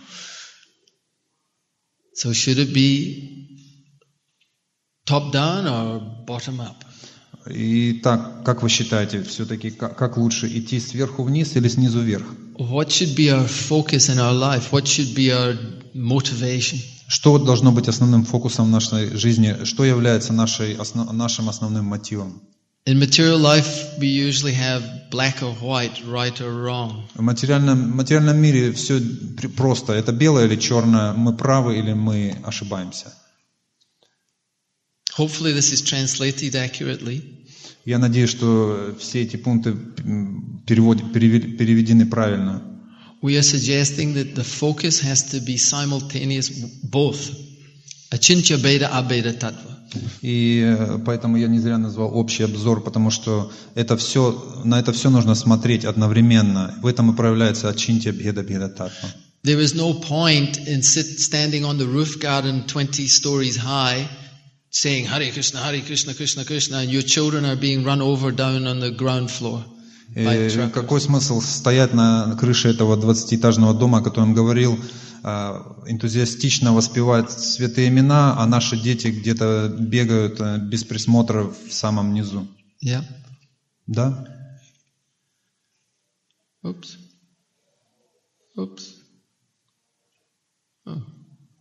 Speaker 1: So should it be top down or bottom up?
Speaker 2: Итак, как вы считаете, все-таки как лучше идти сверху вниз или снизу вверх?
Speaker 1: What should be our focus in our life? What should be our motivation?
Speaker 2: Что должно быть основным фокусом нашей жизни? Что является нашим основным мотивом?
Speaker 1: In material life, we usually have black or white, right or wrong.
Speaker 2: В материальном мире все просто. Это белое или черное, мы правы или мы ошибаемся.
Speaker 1: Hopefully this is translated accurately.
Speaker 2: Я надеюсь, что все эти пункты переведены правильно.
Speaker 1: We are suggesting that the focus has to be simultaneous, both. Achintya Bheda Abheda Tattva.
Speaker 2: И поэтому я не зря назвал общий обзор, потому что на это все нужно смотреть одновременно. В этом и проявляется Achintya Bheda Bheda Tattva.
Speaker 1: There is no point in standing on the roof garden 20 stories high, saying Hare Krishna, Krishna Krishna, and your children are being run over down on the ground floor. by truckers.
Speaker 2: Какой смысл стоять на крыше этого 20-этажного дома, о котором говорил, энтузиастично воспевать святые имена, а наши дети где-то бегают без присмотра в самом низу?
Speaker 1: Yeah.
Speaker 2: Да?
Speaker 1: Oops. Oh.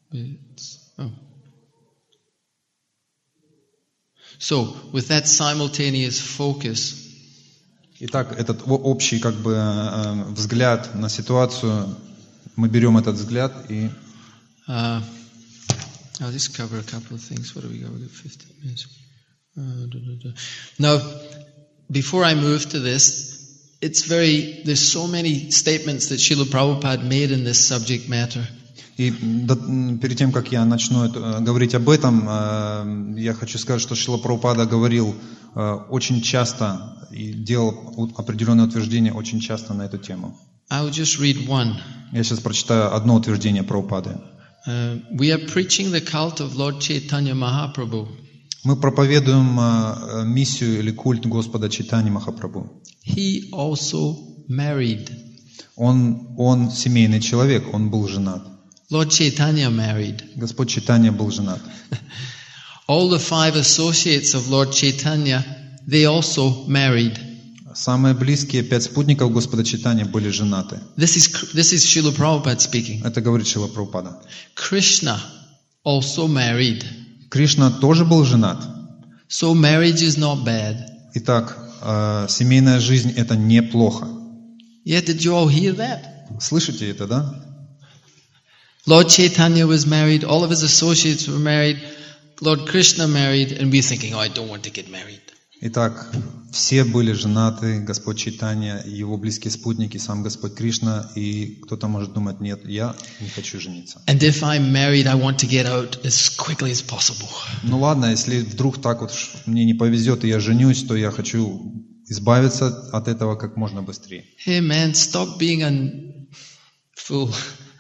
Speaker 1: So, with that simultaneous focus,
Speaker 2: Итак, этот общий взгляд на ситуацию, мы берем этот взгляд и...
Speaker 1: I'll just cover a couple of things. What do we got? We got 15 minutes. Now, before I move to this, there's so many statements that Srila Prabhupada made in this subject matter.
Speaker 2: И перед тем, как я начну говорить об этом, я хочу сказать, что Шрила Прабхупада говорил очень часто и делал определенные утверждения очень часто на эту тему.
Speaker 1: I will just read one.
Speaker 2: Я сейчас прочитаю одно утверждение Прабхупады.
Speaker 1: We are preaching the cult of Lord Chaitanya Mahaprabhu.
Speaker 2: Мы проповедуем миссию или культ Господа Чайтаньи Махапрабху.
Speaker 1: He also married.
Speaker 2: Он семейный человек, он был женат.
Speaker 1: Lord Chaitanya married.
Speaker 2: Господь Чайтанья был женат.
Speaker 1: All the 5 associates of Lord Chaitanya, they also married.
Speaker 2: Самые близкие 5 спутников Господа Чайтаньи были женаты.
Speaker 1: This is Srila Prabhupada speaking.
Speaker 2: Это говорит Шрила Прабхупада.
Speaker 1: Krishna also married.
Speaker 2: Кришна тоже был женат.
Speaker 1: So marriage is not bad.
Speaker 2: Итак, семейная жизнь это неплохо.
Speaker 1: Yeah, did you all hear that?
Speaker 2: Слышите это, да?
Speaker 1: Lord Chaitanya was married, all of his associates were married, Lord Krishna married, and we're thinking, I don't want to get married.
Speaker 2: Итак, все были женаты, Господь Чайтанья, его близкие спутники, сам Господь Кришна, и кто-то может думать, нет, я не хочу жениться.
Speaker 1: And if I'm married, I want to get out as quickly as possible.
Speaker 2: Ну ладно, если вдруг так вот мне не повезет, и я женюсь, то я хочу избавиться от этого как можно быстрее.
Speaker 1: Hey man, stop being a fool.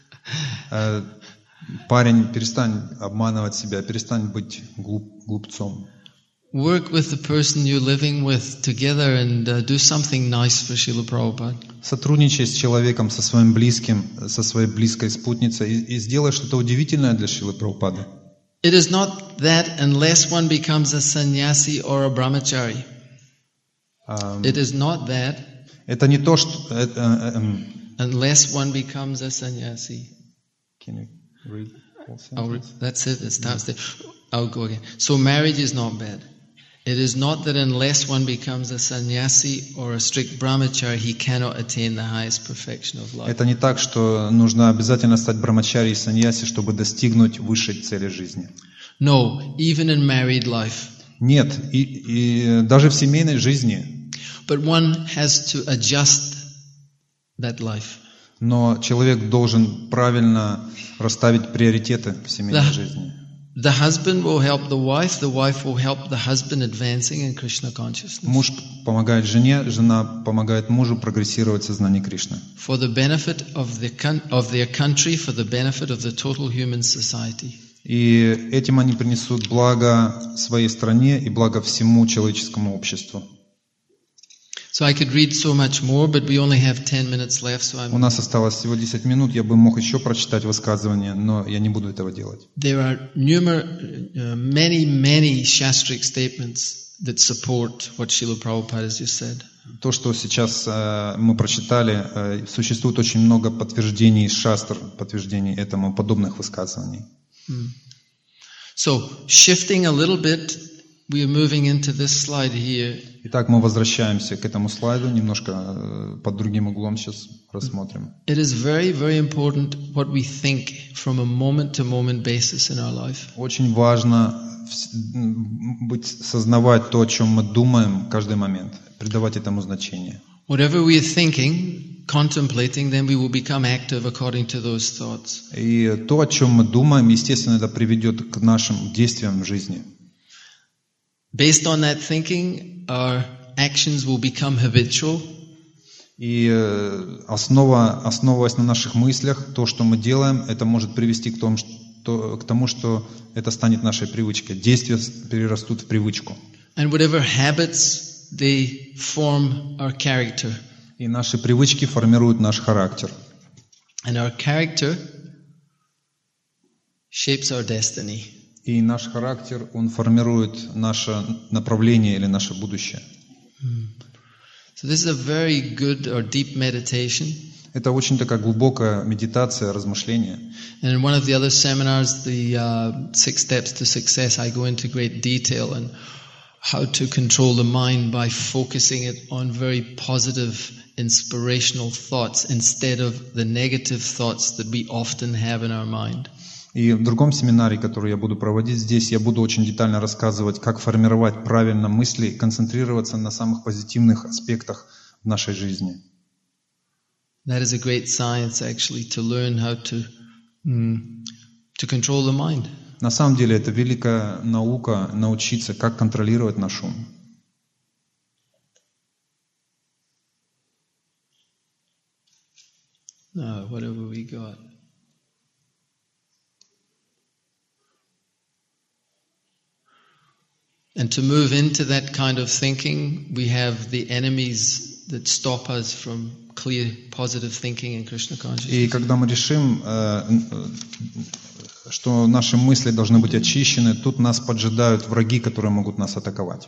Speaker 2: Парень, перестань обманывать себя, перестань быть глупцом.
Speaker 1: Work with the person you're living with together and do something nice for Srila Prabhupada.
Speaker 2: Сотрудничай с человеком, со своим близким, со своей близкой спутницей и сделай что-то удивительное для Шрилы Прабхупады.
Speaker 1: It is not that unless one becomes a sannyasi or a brahmachari. It is not that.
Speaker 2: Это не то, что...
Speaker 1: Unless one becomes a sannyasi.
Speaker 2: Can you read?
Speaker 1: That's it. It starts there. I'll go again. So marriage is not bad. It is not that unless one becomes a sannyasi or a strict brahmachari, he cannot attain the highest perfection of life.
Speaker 2: Это не так, что нужно обязательно стать брамачари и саньяси, чтобы достигнуть высшей цели жизни.
Speaker 1: No, even in married life.
Speaker 2: Нет, и даже в семейной жизни.
Speaker 1: But one has to adjust that life.
Speaker 2: Но человек должен правильно расставить приоритеты в семейной жизни.
Speaker 1: The husband will help the wife will help the husband advancing in Krishna consciousness.
Speaker 2: Муж помогает жене, жена помогает мужу прогрессировать в сознании Кришны.
Speaker 1: For the benefit of their country, for the benefit of the total human society.
Speaker 2: И этим они принесут благо своей стране и благо всему человеческому обществу.
Speaker 1: So I could read so much more, but we only have 10 minutes left, so
Speaker 2: У нас осталось всего 10 минут, я бы мог еще прочитать высказывания, но я не буду этого делать.
Speaker 1: There are many shastric statements that support what Srila Prabhupada has just said.
Speaker 2: То, что сейчас мы прочитали, существует очень много подтверждений шастр, подтверждений этому, подобных высказываний.
Speaker 1: So, shifting a little bit, we are moving into this slide here.
Speaker 2: Итак, мы возвращаемся к этому слайду, немножко под другим углом сейчас рассмотрим.
Speaker 1: It is very, very important what we think from a moment-to-moment basis in our life.
Speaker 2: Очень важно сознавать то, о чем мы думаем каждый момент, придавать этому значение.
Speaker 1: Whatever we are thinking, contemplating, then we will become active according to those thoughts.
Speaker 2: И то, о чем мы думаем, естественно, это приведет к нашим действиям в жизни.
Speaker 1: Based on that thinking, our actions will become habitual.
Speaker 2: И основываясь на наших мыслях, то, что мы делаем, это может привести к тому, что это станет нашей привычкой. Действия перерастут в привычку.
Speaker 1: And whatever habits they form our character.
Speaker 2: И наши привычки формируют наш характер.
Speaker 1: And our character shapes our destiny.
Speaker 2: И наш характер, он формирует наше направление или наше будущее.
Speaker 1: So this is a very good or deep meditation.
Speaker 2: Это очень такая глубокая медитация, размышление.
Speaker 1: And in one of the other seminars, the 6 steps to success, I go into great detail on how to control the mind by focusing it on very positive, inspirational thoughts instead of the negative thoughts that we often have in our mind.
Speaker 2: И в другом семинаре, который я буду проводить здесь, я буду очень детально рассказывать, как формировать правильно мысли, концентрироваться на самых позитивных аспектах в нашей жизни.
Speaker 1: That is a great science, actually, to learn how to control the mind.
Speaker 2: На самом деле это великая наука научиться, как контролировать наш ум.
Speaker 1: Now, whatever we got. And to move into that kind of thinking, we have the enemies that stop us from clear, positive thinking in Krishna consciousness.
Speaker 2: И когда мы решим, что наши мысли должны быть очищены, тут нас поджидают враги, которые могут нас атаковать.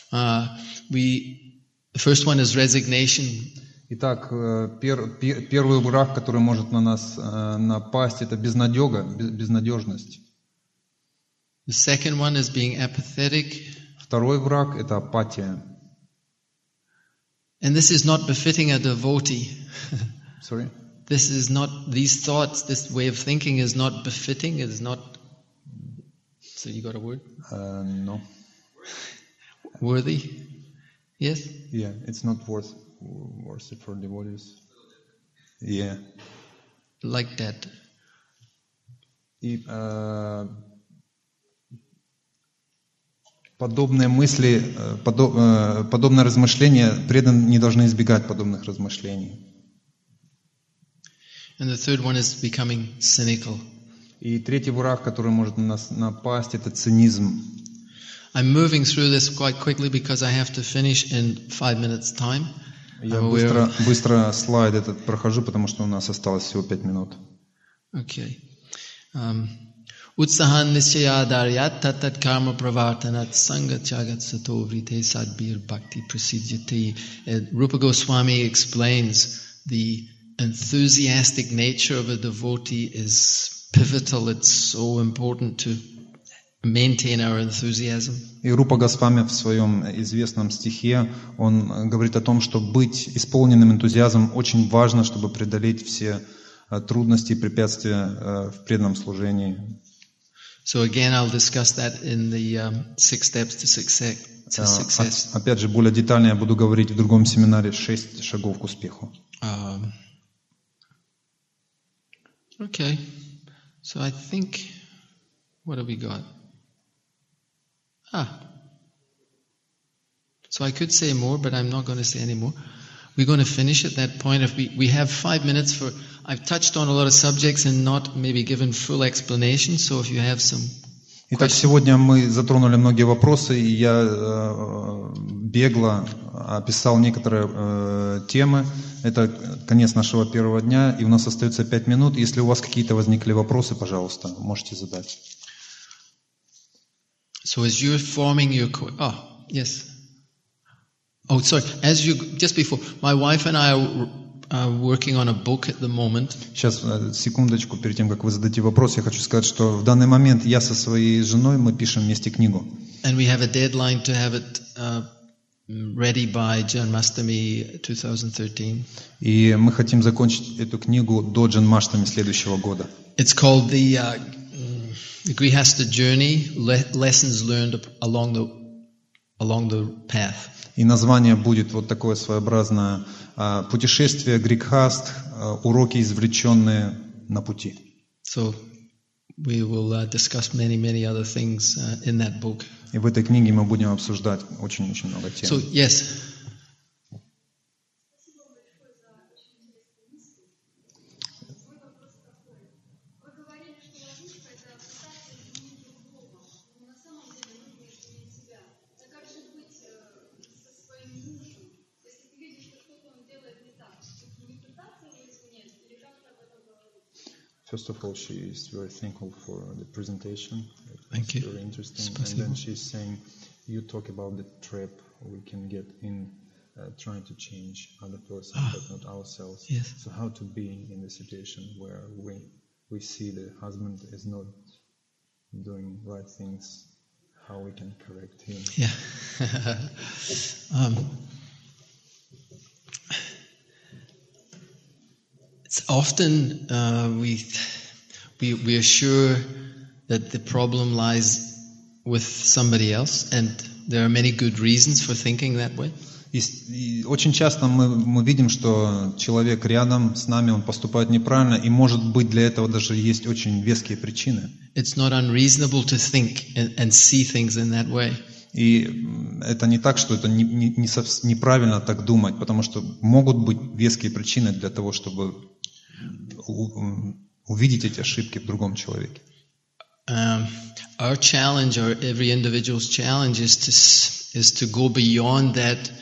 Speaker 1: The first one is resignation.
Speaker 2: Итак, первый враг, который может на нас напасть, это безнадежность.
Speaker 1: The second one is being apathetic.
Speaker 2: Второй враг – это апатия.
Speaker 1: And this is not befitting a devotee.
Speaker 2: Sorry?
Speaker 1: This is not, these thoughts, this way of thinking is not befitting, it is not, so you got a word?
Speaker 2: No.
Speaker 1: Worthy? Yes?
Speaker 2: Yeah, it's not worth it for devotees. Yeah.
Speaker 1: Like that.
Speaker 2: И подобные мысли, подобное размышление, преданные не должны избегать подобных размышлений.
Speaker 1: And the third one is becoming cynical.
Speaker 2: И третий враг, который может на нас напасть, это цинизм.
Speaker 1: I'm moving through this quite quickly because I have to finish in 5 minutes time.
Speaker 2: Я быстро слайд этот прохожу, потому что у нас осталось всего 5 минут.
Speaker 1: Okay. Utsahan nisyadaryat tatat karma pravartanat sangat jagat sato vrite sadbir bhakti prasidyate. Rupa Goswami explains the enthusiastic nature of a devotee is pivotal. It's so important to maintain our enthusiasm.
Speaker 2: И Рупа Госвами в своем известном стихе, он говорит о том, что быть исполненным энтузиазмом очень важно, чтобы преодолеть все трудности и препятствия в преданном служении.
Speaker 1: So again, I'll discuss that in the 6 steps to success.
Speaker 2: Опять же, более детально я буду говорить в другом семинаре 6 шагов к успеху.
Speaker 1: Okay, so I think, what have we got? So I could say more, but I'm not going to say any more. We're going to finish at that point. If we have 5 minutes for, I've touched on a lot of subjects and not maybe given full explanation, so if you have some
Speaker 2: Итак, сегодня мы затронули многие вопросы, и я бегло описал некоторые темы. Это конец нашего первого дня, и у нас остается 5 минут. Если у вас какие-то возникли вопросы, пожалуйста, можете задать.
Speaker 1: So as you're forming your... yes. Oh, sorry. As you... Just before, my wife and I are working on a book at the moment.
Speaker 2: Сейчас, секундочку, перед тем, как вы зададите вопрос, я хочу сказать, что в данный момент я со своей женой, мы пишем вместе книгу.
Speaker 1: And we have a deadline to have it ready by Janmashtami 2013.
Speaker 2: И мы хотим закончить эту книгу до Джанмаштами следующего года.
Speaker 1: It's called the Grihastha Journey, Lessons Learned along the Path.
Speaker 2: И название будет вот такое своеобразное путешествие Грикхаст, уроки, извлеченные на пути.
Speaker 1: So we will discuss many other things in that book.
Speaker 2: И в этой книге мы будем обсуждать очень-очень много тем.
Speaker 1: So yes.
Speaker 2: First of all, she is very thankful for the presentation.
Speaker 1: Thank
Speaker 2: It's
Speaker 1: you.
Speaker 2: very interesting.
Speaker 1: Спасибо.
Speaker 2: And then she's saying, you talk about the trap we can get in trying to change other person, but not ourselves.
Speaker 1: Yes.
Speaker 2: So how to be in the situation where we see the husband is not doing right things, how we can correct him.
Speaker 1: Yeah. It's often we are sure that the problem lies with somebody else, and there are many good reasons for thinking that way.
Speaker 2: И очень часто мы видим, что человек рядом с нами, он поступает неправильно, и может быть для этого даже есть очень веские причины.
Speaker 1: It's not unreasonable to think and see things in that way.
Speaker 2: И это не так, что это неправильно так думать, потому что могут быть веские причины для того, чтобы увидеть эти ошибки в другом человеке.
Speaker 1: Our challenge, or every individual's challenge, is to go beyond that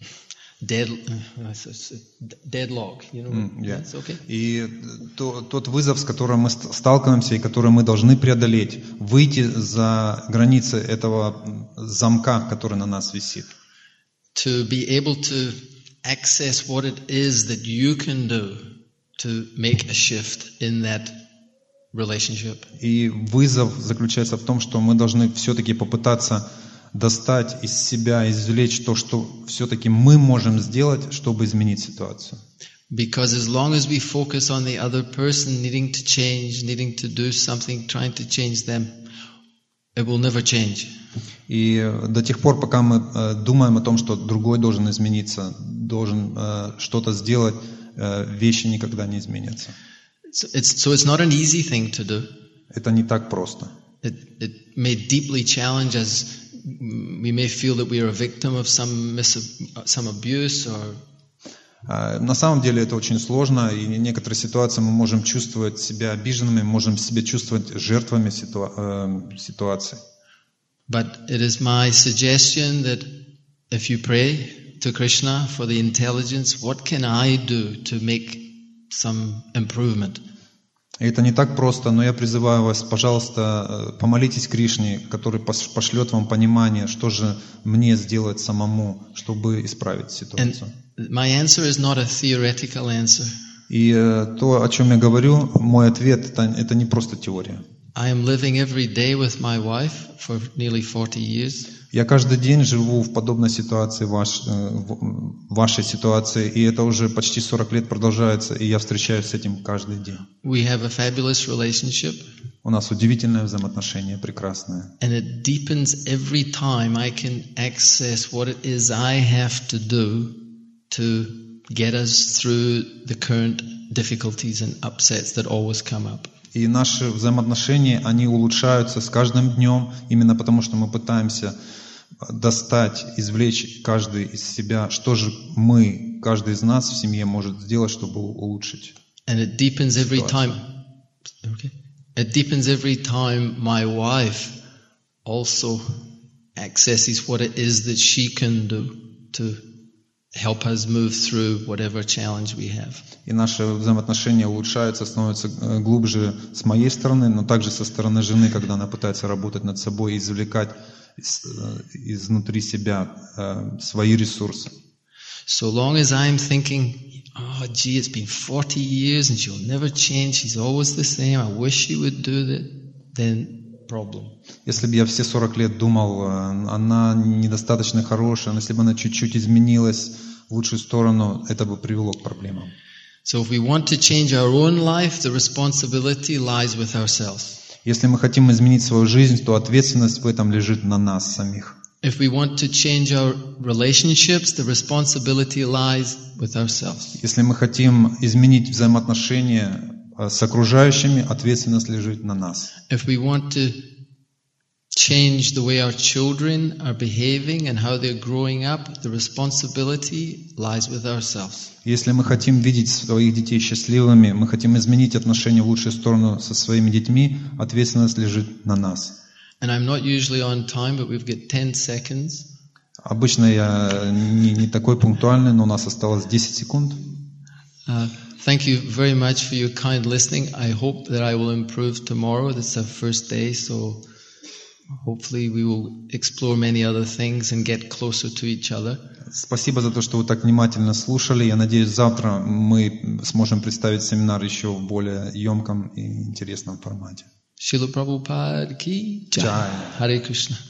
Speaker 1: deadlock. You know?
Speaker 2: Yeah.
Speaker 1: Yes, okay.
Speaker 2: И тот вызов, с которым мы сталкиваемся и который мы должны преодолеть, выйти за границы этого замка, который на нас висит.
Speaker 1: To be able to access what it is that you can do to make a shift in that relationship.
Speaker 2: И вызов заключается в том, что мы должны все-таки попытаться достать из себя, извлечь то, что все-таки мы можем сделать, чтобы изменить ситуацию.
Speaker 1: Because as long as we focus on the other person needing to change, needing to do something, trying to change them, it will never change.
Speaker 2: И до тех пор, пока мы думаем о том, что другой должен измениться, должен что-то сделать, вещи никогда не изменятся.
Speaker 1: So it's not an easy thing to do.
Speaker 2: Это не так просто.
Speaker 1: It may deeply challenge us. We may feel that we are a victim of some abuse or.
Speaker 2: На самом деле это очень сложно, и в некоторых ситуациях мы можем чувствовать себя обиженными, можем себя чувствовать жертвами ситуации.
Speaker 1: But it is my suggestion that if you pray to Krishna for the intelligence, what can I do to make some improvement?
Speaker 2: И это не так просто, но я призываю вас, пожалуйста, помолитесь Кришне, который пошлет вам понимание, что же мне сделать самому, чтобы исправить ситуацию.
Speaker 1: And my answer is not a theoretical answer.
Speaker 2: И то, о чем я говорю, мой ответ, это не просто теория.
Speaker 1: I am living every day with my wife for nearly 40 years.
Speaker 2: Я каждый день живу в подобной ситуации, вашей ситуации, и это уже почти 40 лет продолжается, и я встречаюсь с этим каждый день.
Speaker 1: We have a fabulous relationship.
Speaker 2: У нас удивительное взаимоотношение, прекрасное.
Speaker 1: And it deepens every time I can access what it is I have to do to get us through the current difficulties and upsets that always come up.
Speaker 2: И наши взаимоотношения, они улучшаются с каждым днем, именно потому что мы пытаемся достать, извлечь каждый из себя, что же мы, каждый из нас в семье может сделать, чтобы улучшить.
Speaker 1: And it deepens every time. Okay. It deepens every time my wife also accesses what it is that she can do to help us move through whatever challenge we have.
Speaker 2: И наши взаимоотношения улучшаются, становятся глубже с моей стороны, но также со стороны жены, когда она пытается работать над собой и извлекать изнутри себя свои ресурсы.
Speaker 1: So long as I'm thinking, oh gee, it's been 40 years and she'll never change, she's always the same, I wish she would do that, then problem.
Speaker 2: Если бы я все 40 лет думал, она недостаточно хорошая, но если бы она чуть-чуть изменилась в лучшую сторону, это бы привело к проблемам.
Speaker 1: So if we want to change our own life, the responsibility lies with ourselves.
Speaker 2: Если мы хотим изменить свою жизнь, то ответственность в этом лежит на нас самих.
Speaker 1: If we want to change our relationships, the responsibility lies with ourselves.
Speaker 2: Если мы хотим изменить взаимоотношения с окружающими, ответственность лежит на нас.
Speaker 1: If we want to change the way our children are behaving and how they're growing up, the responsibility lies with ourselves.
Speaker 2: Если мы хотим видеть своих детей счастливыми, мы хотим изменить отношения в лучшую сторону со своими детьми, ответственность лежит на нас.
Speaker 1: And I'm not usually on time, but we've got 10 seconds.
Speaker 2: Обычно я не такой пунктуальный, но у нас осталось 10 секунд.
Speaker 1: Thank you very much for your kind listening. I hope that I will improve tomorrow. This is our first day, so hopefully we will explore many other things and get closer to each other.
Speaker 2: Спасибо за то, что вы так внимательно слушали. Я надеюсь, завтра мы сможем представить семинар еще в более емком и интересном формате.
Speaker 1: Srila Prabhupada ki Jai. Hare Krishna.